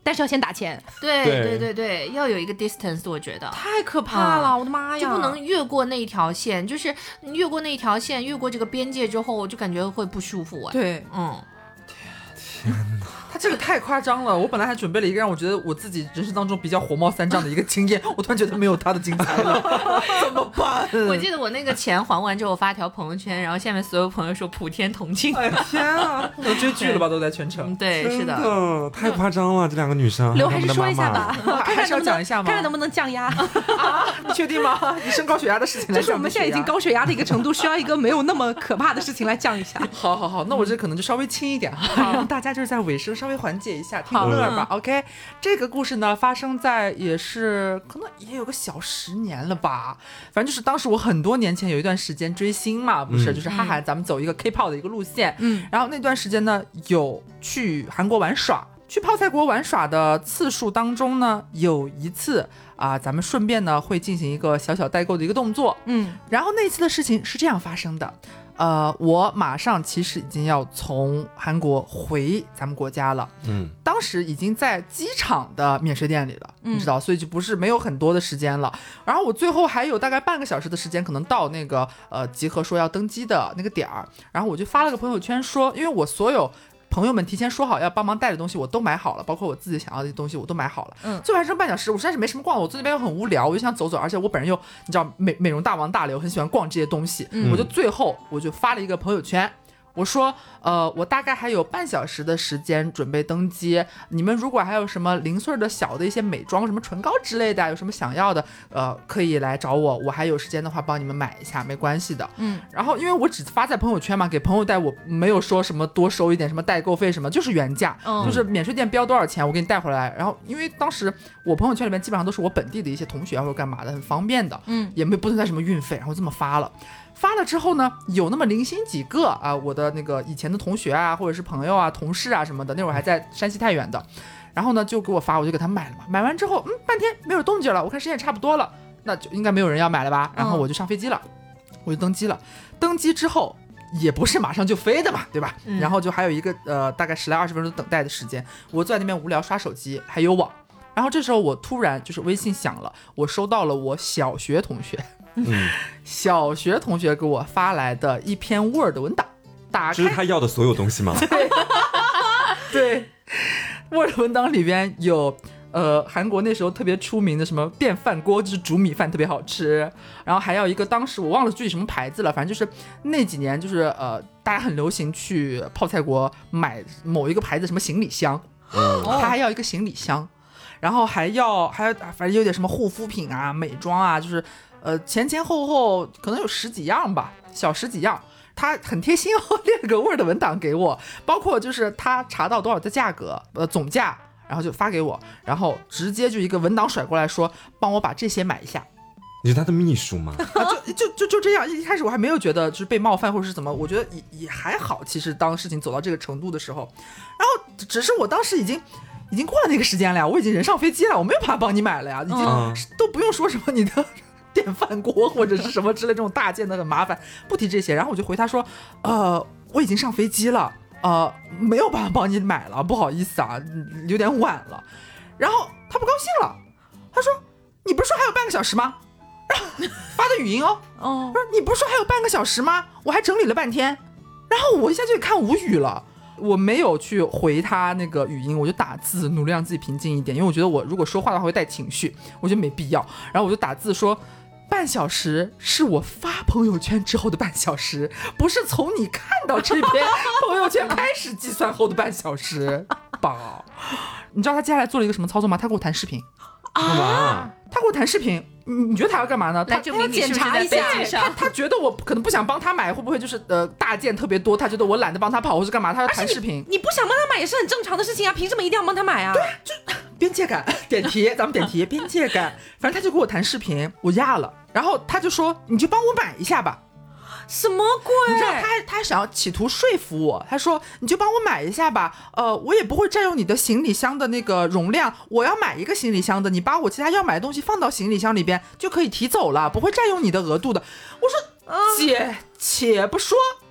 但是要先打钱。 对对对对对，要有一个 distance， 我觉得太可怕了， 啊我的妈呀！ 就不能越过那一条线，就是越过那一条线，越过这个边界之后，就感觉会不舒服啊。 对， 嗯， 天哪！ 他这个太夸张了，我本来还准备了一个让我觉得我自己人生当中比较火冒三丈的一个经验，我突然觉得没有他的精彩了，怎么办？ 我记得我那个钱还完之后发条朋友圈，然后下面所有朋友说普天同庆。 哎呀天啊，都追剧了吧？都在全程嗯，。对，是真的。 的太夸张了，这两个女生。 刘还是他们的说一下妈妈吧，看还是要看能不能讲一下吗看看能不能降压。 啊，你确定吗？你升高血压的事情来降就是我们现在已经高血压的一个程度，需要一个没有那么可怕的事情来降一下。 好好好，那我这可能就稍微轻一点哈，让大家就是在尾声稍微缓解一下，听个乐儿吧。OK， 这个故事呢发生在也是可能也有个小十年了吧，反正就是当时我很多年前有一段时间追星嘛，不是， 嗯就是哈哈，咱们走一个 K-pop 的一个路线， 嗯， 然后那段时间呢有去韩国玩耍。去泡菜国玩耍的次数当中呢，有一次啊，咱们顺便呢会进行一个小小代购的一个动作， 嗯， 然后那次的事情是这样发生的，呃，我马上其实已经要从韩国回咱们国家了， 嗯， 当时已经在机场的免税店里了， 嗯你知道，所以就不是没有很多的时间了。然后我最后还有大概半个小时的时间，可能到那个呃集合说要登机的那个点儿，然后我就发了个朋友圈说，因为我所有朋友们提前说好要帮忙带的东西我都买好了，包括我自己想要的东西我都买好了。 嗯， 最后还剩半小时，我实在是没什么逛的，我坐那边又很无聊，我就想走走，而且我本人又你知道美美容大王大刘，很喜欢逛这些东西， 嗯我就最后我就发了一个朋友圈。我说，呃，我大概还有半小时的时间准备登机。你们如果还有什么零碎的小的一些美妆，什么唇膏之类的，有什么想要的，呃，可以来找我。我还有时间的话，帮你们买一下，没关系的。 嗯， 然后因为我只发在朋友圈嘛，给朋友带，我没有说什么多收一点什么代购费什么，就是原价， 嗯就是免税店标多少钱，我给你带回来。然后因为当时我朋友圈里面基本上都是我本地的一些同学啊或者干嘛的，很方便的， 嗯， 也没不存在什么运费，然后这么发了。发了之后呢，有那么零星几个啊，我的那个以前的同学啊，或者是朋友啊、同事啊什么的，那会儿还在山西太原的，然后呢就给我发，我就给他买了嘛。买完之后，嗯，半天没有动静了，我看时间也差不多了，那就应该没有人要买了吧？然后我就上飞机了，我就登机了。登机之后也不是马上就飞的嘛，对吧？ 嗯然后就还有一个呃大概十来二十分钟等待的时间，我坐在那边无聊刷手机，还有网。然后这时候我突然就是微信响了，我收到了我小学同学。 嗯， 小学同学给我发来的一篇 Word 文档，打开这是他要的所有东西吗？ 对 Word 文档里边有呃韩国那时候特别出名的什么电饭锅，就是煮米饭特别好吃，然后还有一个当时我忘了具体什么牌子了，反正就是那几年就是呃大家很流行去泡菜国买某一个牌子什么行李箱， 嗯， 他还要一个行李箱，然后还要还要反正有点什么护肤品啊、美妆啊，就是呃前前后后可能有十几样吧，小十几样。他很贴心哦，列了个 Word 文档给我，包括就是他查到多少的价格，呃总价，然后就发给我，然后直接就一个文档甩过来说，帮我把这些买一下。 你是他的秘书吗？ 啊，就就就就这样，一开始我还没有觉得就是被冒犯或者是怎么，我觉得也也还好。其实当事情走到这个程度的时候，然后只是我当时已经已经过了那个时间了呀，我已经人上飞机了，我没有办法帮你买了呀，已经、 嗯都不用说什么你的电饭锅或者是什么之类这种大件的很麻烦，不提这些。然后我就回他说，呃，我已经上飞机了，呃，没有办法帮你买了，不好意思啊，有点晚了。然后他不高兴了，他说，你不是说还有半个小时吗？发的语音哦， 哦， 不是你不是说还有半个小时吗？我还整理了半天，然后我一下就看无语了，我没有去回他那个语音，我就打字，努力让自己平静一点，因为我觉得我如果说话的话会带情绪，我觉得没必要。然后我就打字说，半小时是我发朋友圈之后的半小时，不是从你看到这篇朋友圈开始计算后的半小时。宝，你知道他接下来做了一个什么操作吗？他给我谈视频。 干嘛？ 他跟我谈视频，你你觉得他要干嘛呢？他来证明你是不是检查在飞一下机上？ 他觉得我可能不想帮他买，会不会就是呃大件特别多？他觉得我懒得帮他跑，或是干嘛？他要谈视频， 你不想帮他买也是很正常的事情啊，凭什么一定要帮他买啊？对， 边界感点题，咱们点题，边界感。反正他就跟我谈视频，我压了，然后他就说你就帮我买一下吧。 什么鬼？ 你知道他还他还想要企图说服我，他说你就帮我买一下吧，呃，我也不会占用你的行李箱的那个容量，我要买一个行李箱的，你把我其他要买的东西放到行李箱里边就可以提走了，不会占用你的额度的。我说姐，且不说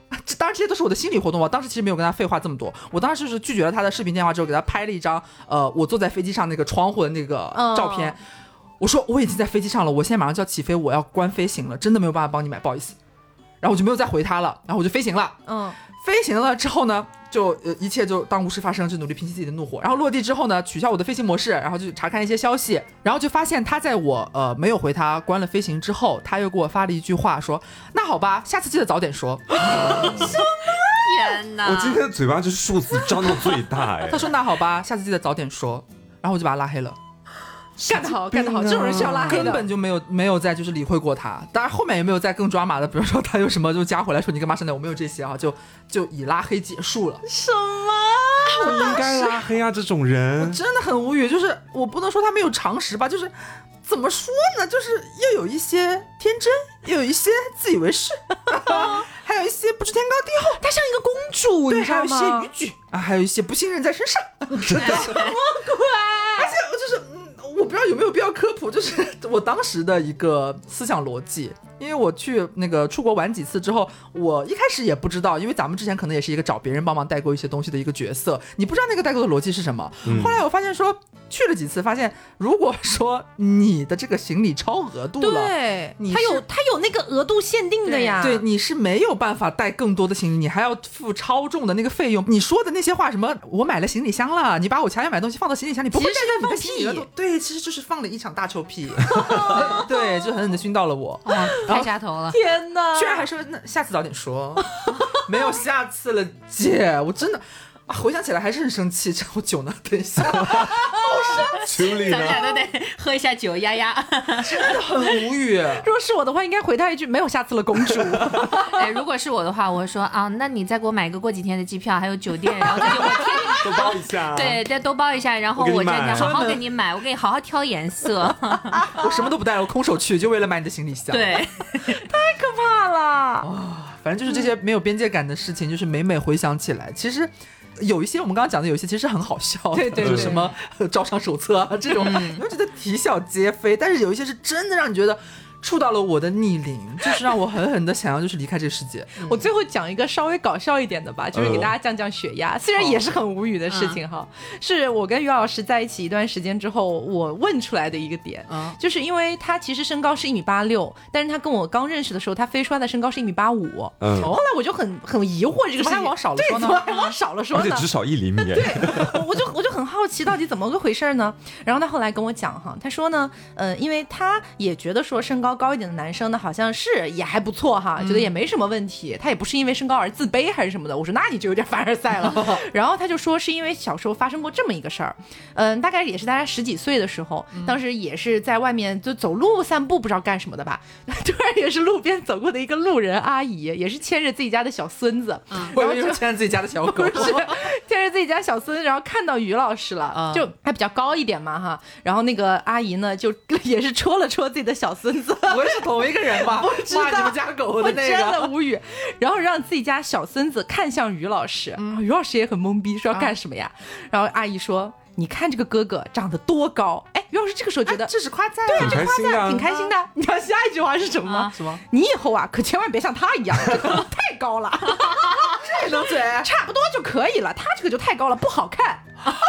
这当然这些都是我的心理活动，我当时其实没有跟他废话这么多，我当时就是拒绝了他的视频电话之后，给他拍了一张呃我坐在飞机上那个窗户的那个照片。嗯，我说我已经在飞机上了，我现在马上就要起飞，我要关飞行了，真的没有办法帮你买，不好意思。然后我就没有再回他了，然后我就飞行了。嗯，飞行了之后呢，就呃一切就当无事发生，就努力平息自己的怒火。然后落地之后呢，取消我的飞行模式，然后就查看一些消息，然后就发现他在我呃没有回他关了飞行之后，他又给我发了一句话说：“那好吧，下次记得早点说。”什么？ 天哪！ 我今天的嘴巴就是数字张到最大哎。 他说：“那好吧，下次记得早点说。”然后我就把他拉黑了。 干得好，干得好，这种人是要拉黑的。 根本就没有没有再就是理会过他，当然后面也没有再更抓马的，比如说他有什么就加回来说你干嘛上来，我没有这些啊，就就以拉黑结束了。 什么？ 不应该拉黑啊，这种人我真的很无语，就是我不能说他没有常识吧，就是怎么说呢，就是又有一些天真，又有一些自以为是，还有一些不知天高地厚， 他像一个公主， 对， 你知道吗？ 还有一些愚蠢啊，还有一些不信任在身上，真的什么鬼？而且我就是。我不知道有没有必要科普，就是我当时的一个思想逻辑，因为我去那个出国玩几次之后，我一开始也不知道，因为咱们之前可能也是一个找别人帮忙代购一些东西的一个角色，你不知道那个代购的逻辑是什么。嗯、后来我发现说，去了几次，发现如果说你的这个行李超额度了， 对，它有它有那个额度限定的呀， 对，对，你是没有办法带更多的行李，你还要付超重的那个费用。你说的那些话，什么我买了行李箱了，你把我前面买东西放到行李箱，你不会带在你的行李额度，对，其实就是放了一场大臭屁，对，就狠狠的熏到了我， 哇，太下头了， 天哪！ 居然还说那下次早点说，没有下次了，姐，我真的。啊，回想起来还是很生气。这我酒呢？等一下，好生气！ 咱们俩都得喝一下酒压压， 真的很无语。 如果是我的话，应该回他一句没有下次了，公主。 哎，如果是我的话，我会说啊，那你再给我买个过几天的机票，还有酒店，然后再给我添都包一下， 对，再都包一下，然后我这天好好给你买，我给你好好挑颜色。 我什么都不带，我空手去，就为了买你的行李箱。 对， 太可怕了。 哦，反正就是这些没有边界感的事情，就是每每回想起来，其实。有一些我们刚刚讲的，有一些其实很好笑的， 对对对， 什么招商手册啊这种，你会觉得啼笑皆非。但是有一些是真的让你觉得触到了我的逆鳞，就是让我狠狠的想要就是离开这个世界。 嗯、我最后讲一个稍微搞笑一点的吧，就是给大家降降血压，呃、虽然也是很无语的事情哈，嗯、是我跟于老师在一起一段时间之后，我问出来的一个点，嗯、就是因为他其实身高是一米八六，但是他跟我刚认识的时候，他飞出来的身高是一米八五，嗯，后来我就很很疑惑这个事情， 怎么还往少了说呢？ 对，怎么还往少了说呢？ 而且只少一厘米， 对，我就我就很好奇到底怎么个回事呢？然后他后来跟我讲哈，他说呢，呃，因为他也觉得说身高高一点的男生呢，好像是也还不错哈，觉得也没什么问题，他也不是因为身高而自卑还是什么的。我说那你就有点凡尔赛了。然后他就说是因为小时候发生过这么一个事儿，嗯，大概也是大家十几岁的时候，当时也是在外面就走路散步，不知道干什么的吧，突然也是路边走过的一个路人阿姨，也是牵着自己家的小孙子， 嗯、然后就牵着自己家的小狗， 是牵着自己家小孙，然后看到于老师了，嗯、就还比较高一点嘛哈，然后那个阿姨呢就也是戳了戳自己的小孙子， 不会是同一个人吧？ 不知道骂你们家狗的那个， 我真的无语。然后让自己家小孙子看向于老师，嗯、于老师也很懵逼，说要干什么呀？啊、然后阿姨说：“你看这个哥哥长得多高。”哎，于老师这个时候觉得、 啊、这是夸赞， 对啊，这夸赞、 啊、 挺开心的。你知道下一句话是什么吗？ 啊、什么？ 你以后啊，可千万别像他一样，这个太高了。 这能嘴？ 差不多就可以了，他这个就太高了，不好看。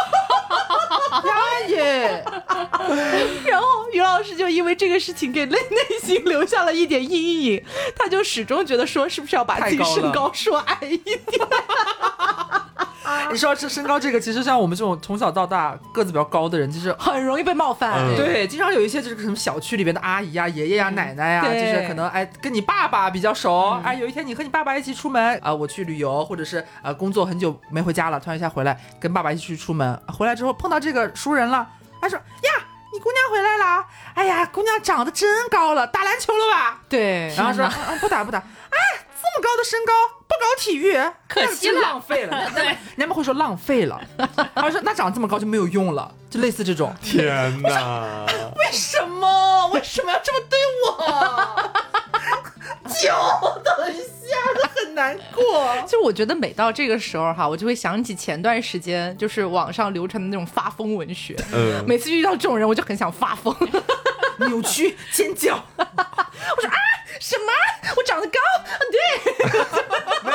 呀耶！ 然后于老师就因为这个事情给内内心留下了一点阴影，他就始终觉得说是不是要把自己身高说矮一点。 你说这身高这个，其实像我们这种从小到大个子比较高的人，其实很容易被冒犯。 嗯、对，经常有一些就是什么小区里边的阿姨呀、爷爷呀、奶奶呀，就是可能哎跟你爸爸比较熟，嗯、哎有一天你和你爸爸一起出门啊、呃，我去旅游，或者是呃工作很久没回家了，突然一下回来跟爸爸一起去出门，回来之后碰到这个熟人了，他说呀。你姑娘回来了，哎呀，姑娘长得真高了，打篮球了吧？ 对， 然后说、啊、不打不打，哎，这么高的身高不搞体育， 可惜了， 浪费了。对，人们会说浪费了。他说那长这么高就没有用了，就类似这种。 天哪！ 为什么？为什么要这么对我？就等一下，这很难过。 就我觉得每到这个时候哈，我就会想起前段时间就是网上流传的那种发疯文学。嗯，每次遇到这种人，我就很想发疯， 扭曲、尖叫。 我说啊，什么？我长得高？对， 没有错。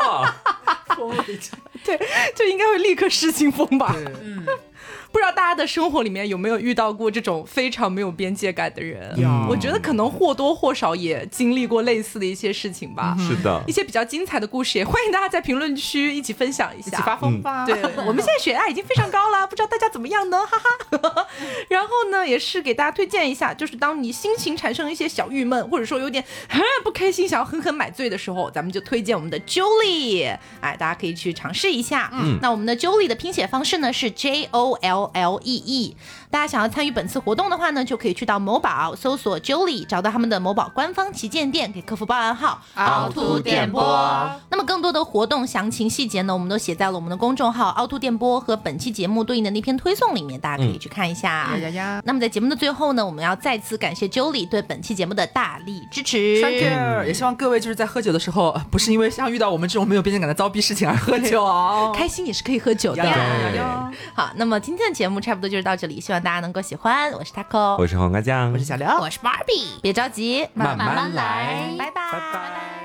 错。 对，就应该会立刻失心疯吧。 嗯， 不知道大家的生活里面有没有遇到过这种非常没有边界感的人？ 嗯我觉得可能或多或少也经历过类似的一些事情吧。 是的一，些比较精彩的故事，也欢迎大家在评论区一起分享一下。 一起发疯吧。 对，我们现在血压已经非常高了，不知道大家怎么样呢？哈哈。然后呢，也是给大家推荐一下，就是当你心情产生一些小郁闷，或者说有点很不开心，想要狠狠买醉的时候，咱们就推荐我们的 Jolie， 哎，大家可以去尝试一下。嗯，那我们的 Jolie 的拼写方式呢是 J O L L E E。大家想要参与本次活动的话呢，就可以去到某宝搜索 Jolie， 找到他们的某宝官方旗舰店，给客服报暗号凹凸电波。 那么更多的活动详情细节呢，我们都写在了我们的公众号凹凸电波和本期节目对应的那篇推送里面，大家可以去看一下。 呀呀呀！ 那么在节目的最后呢，我们要再次感谢 Jolie 对本期节目的大力支持。 Thank you， 也希望各位就是在喝酒的时候，不是因为像遇到我们这种没有边界感的糟逼事情而喝酒哦。 开心也是可以喝酒的。 呀呀呀好，那么今天的节目差不多就是到这里，希望大家能够喜欢。我是 Taco， 我是黄瓜酱， 我是小廖， 我是 Barbie， 别着急， 慢慢来拜拜， 拜拜。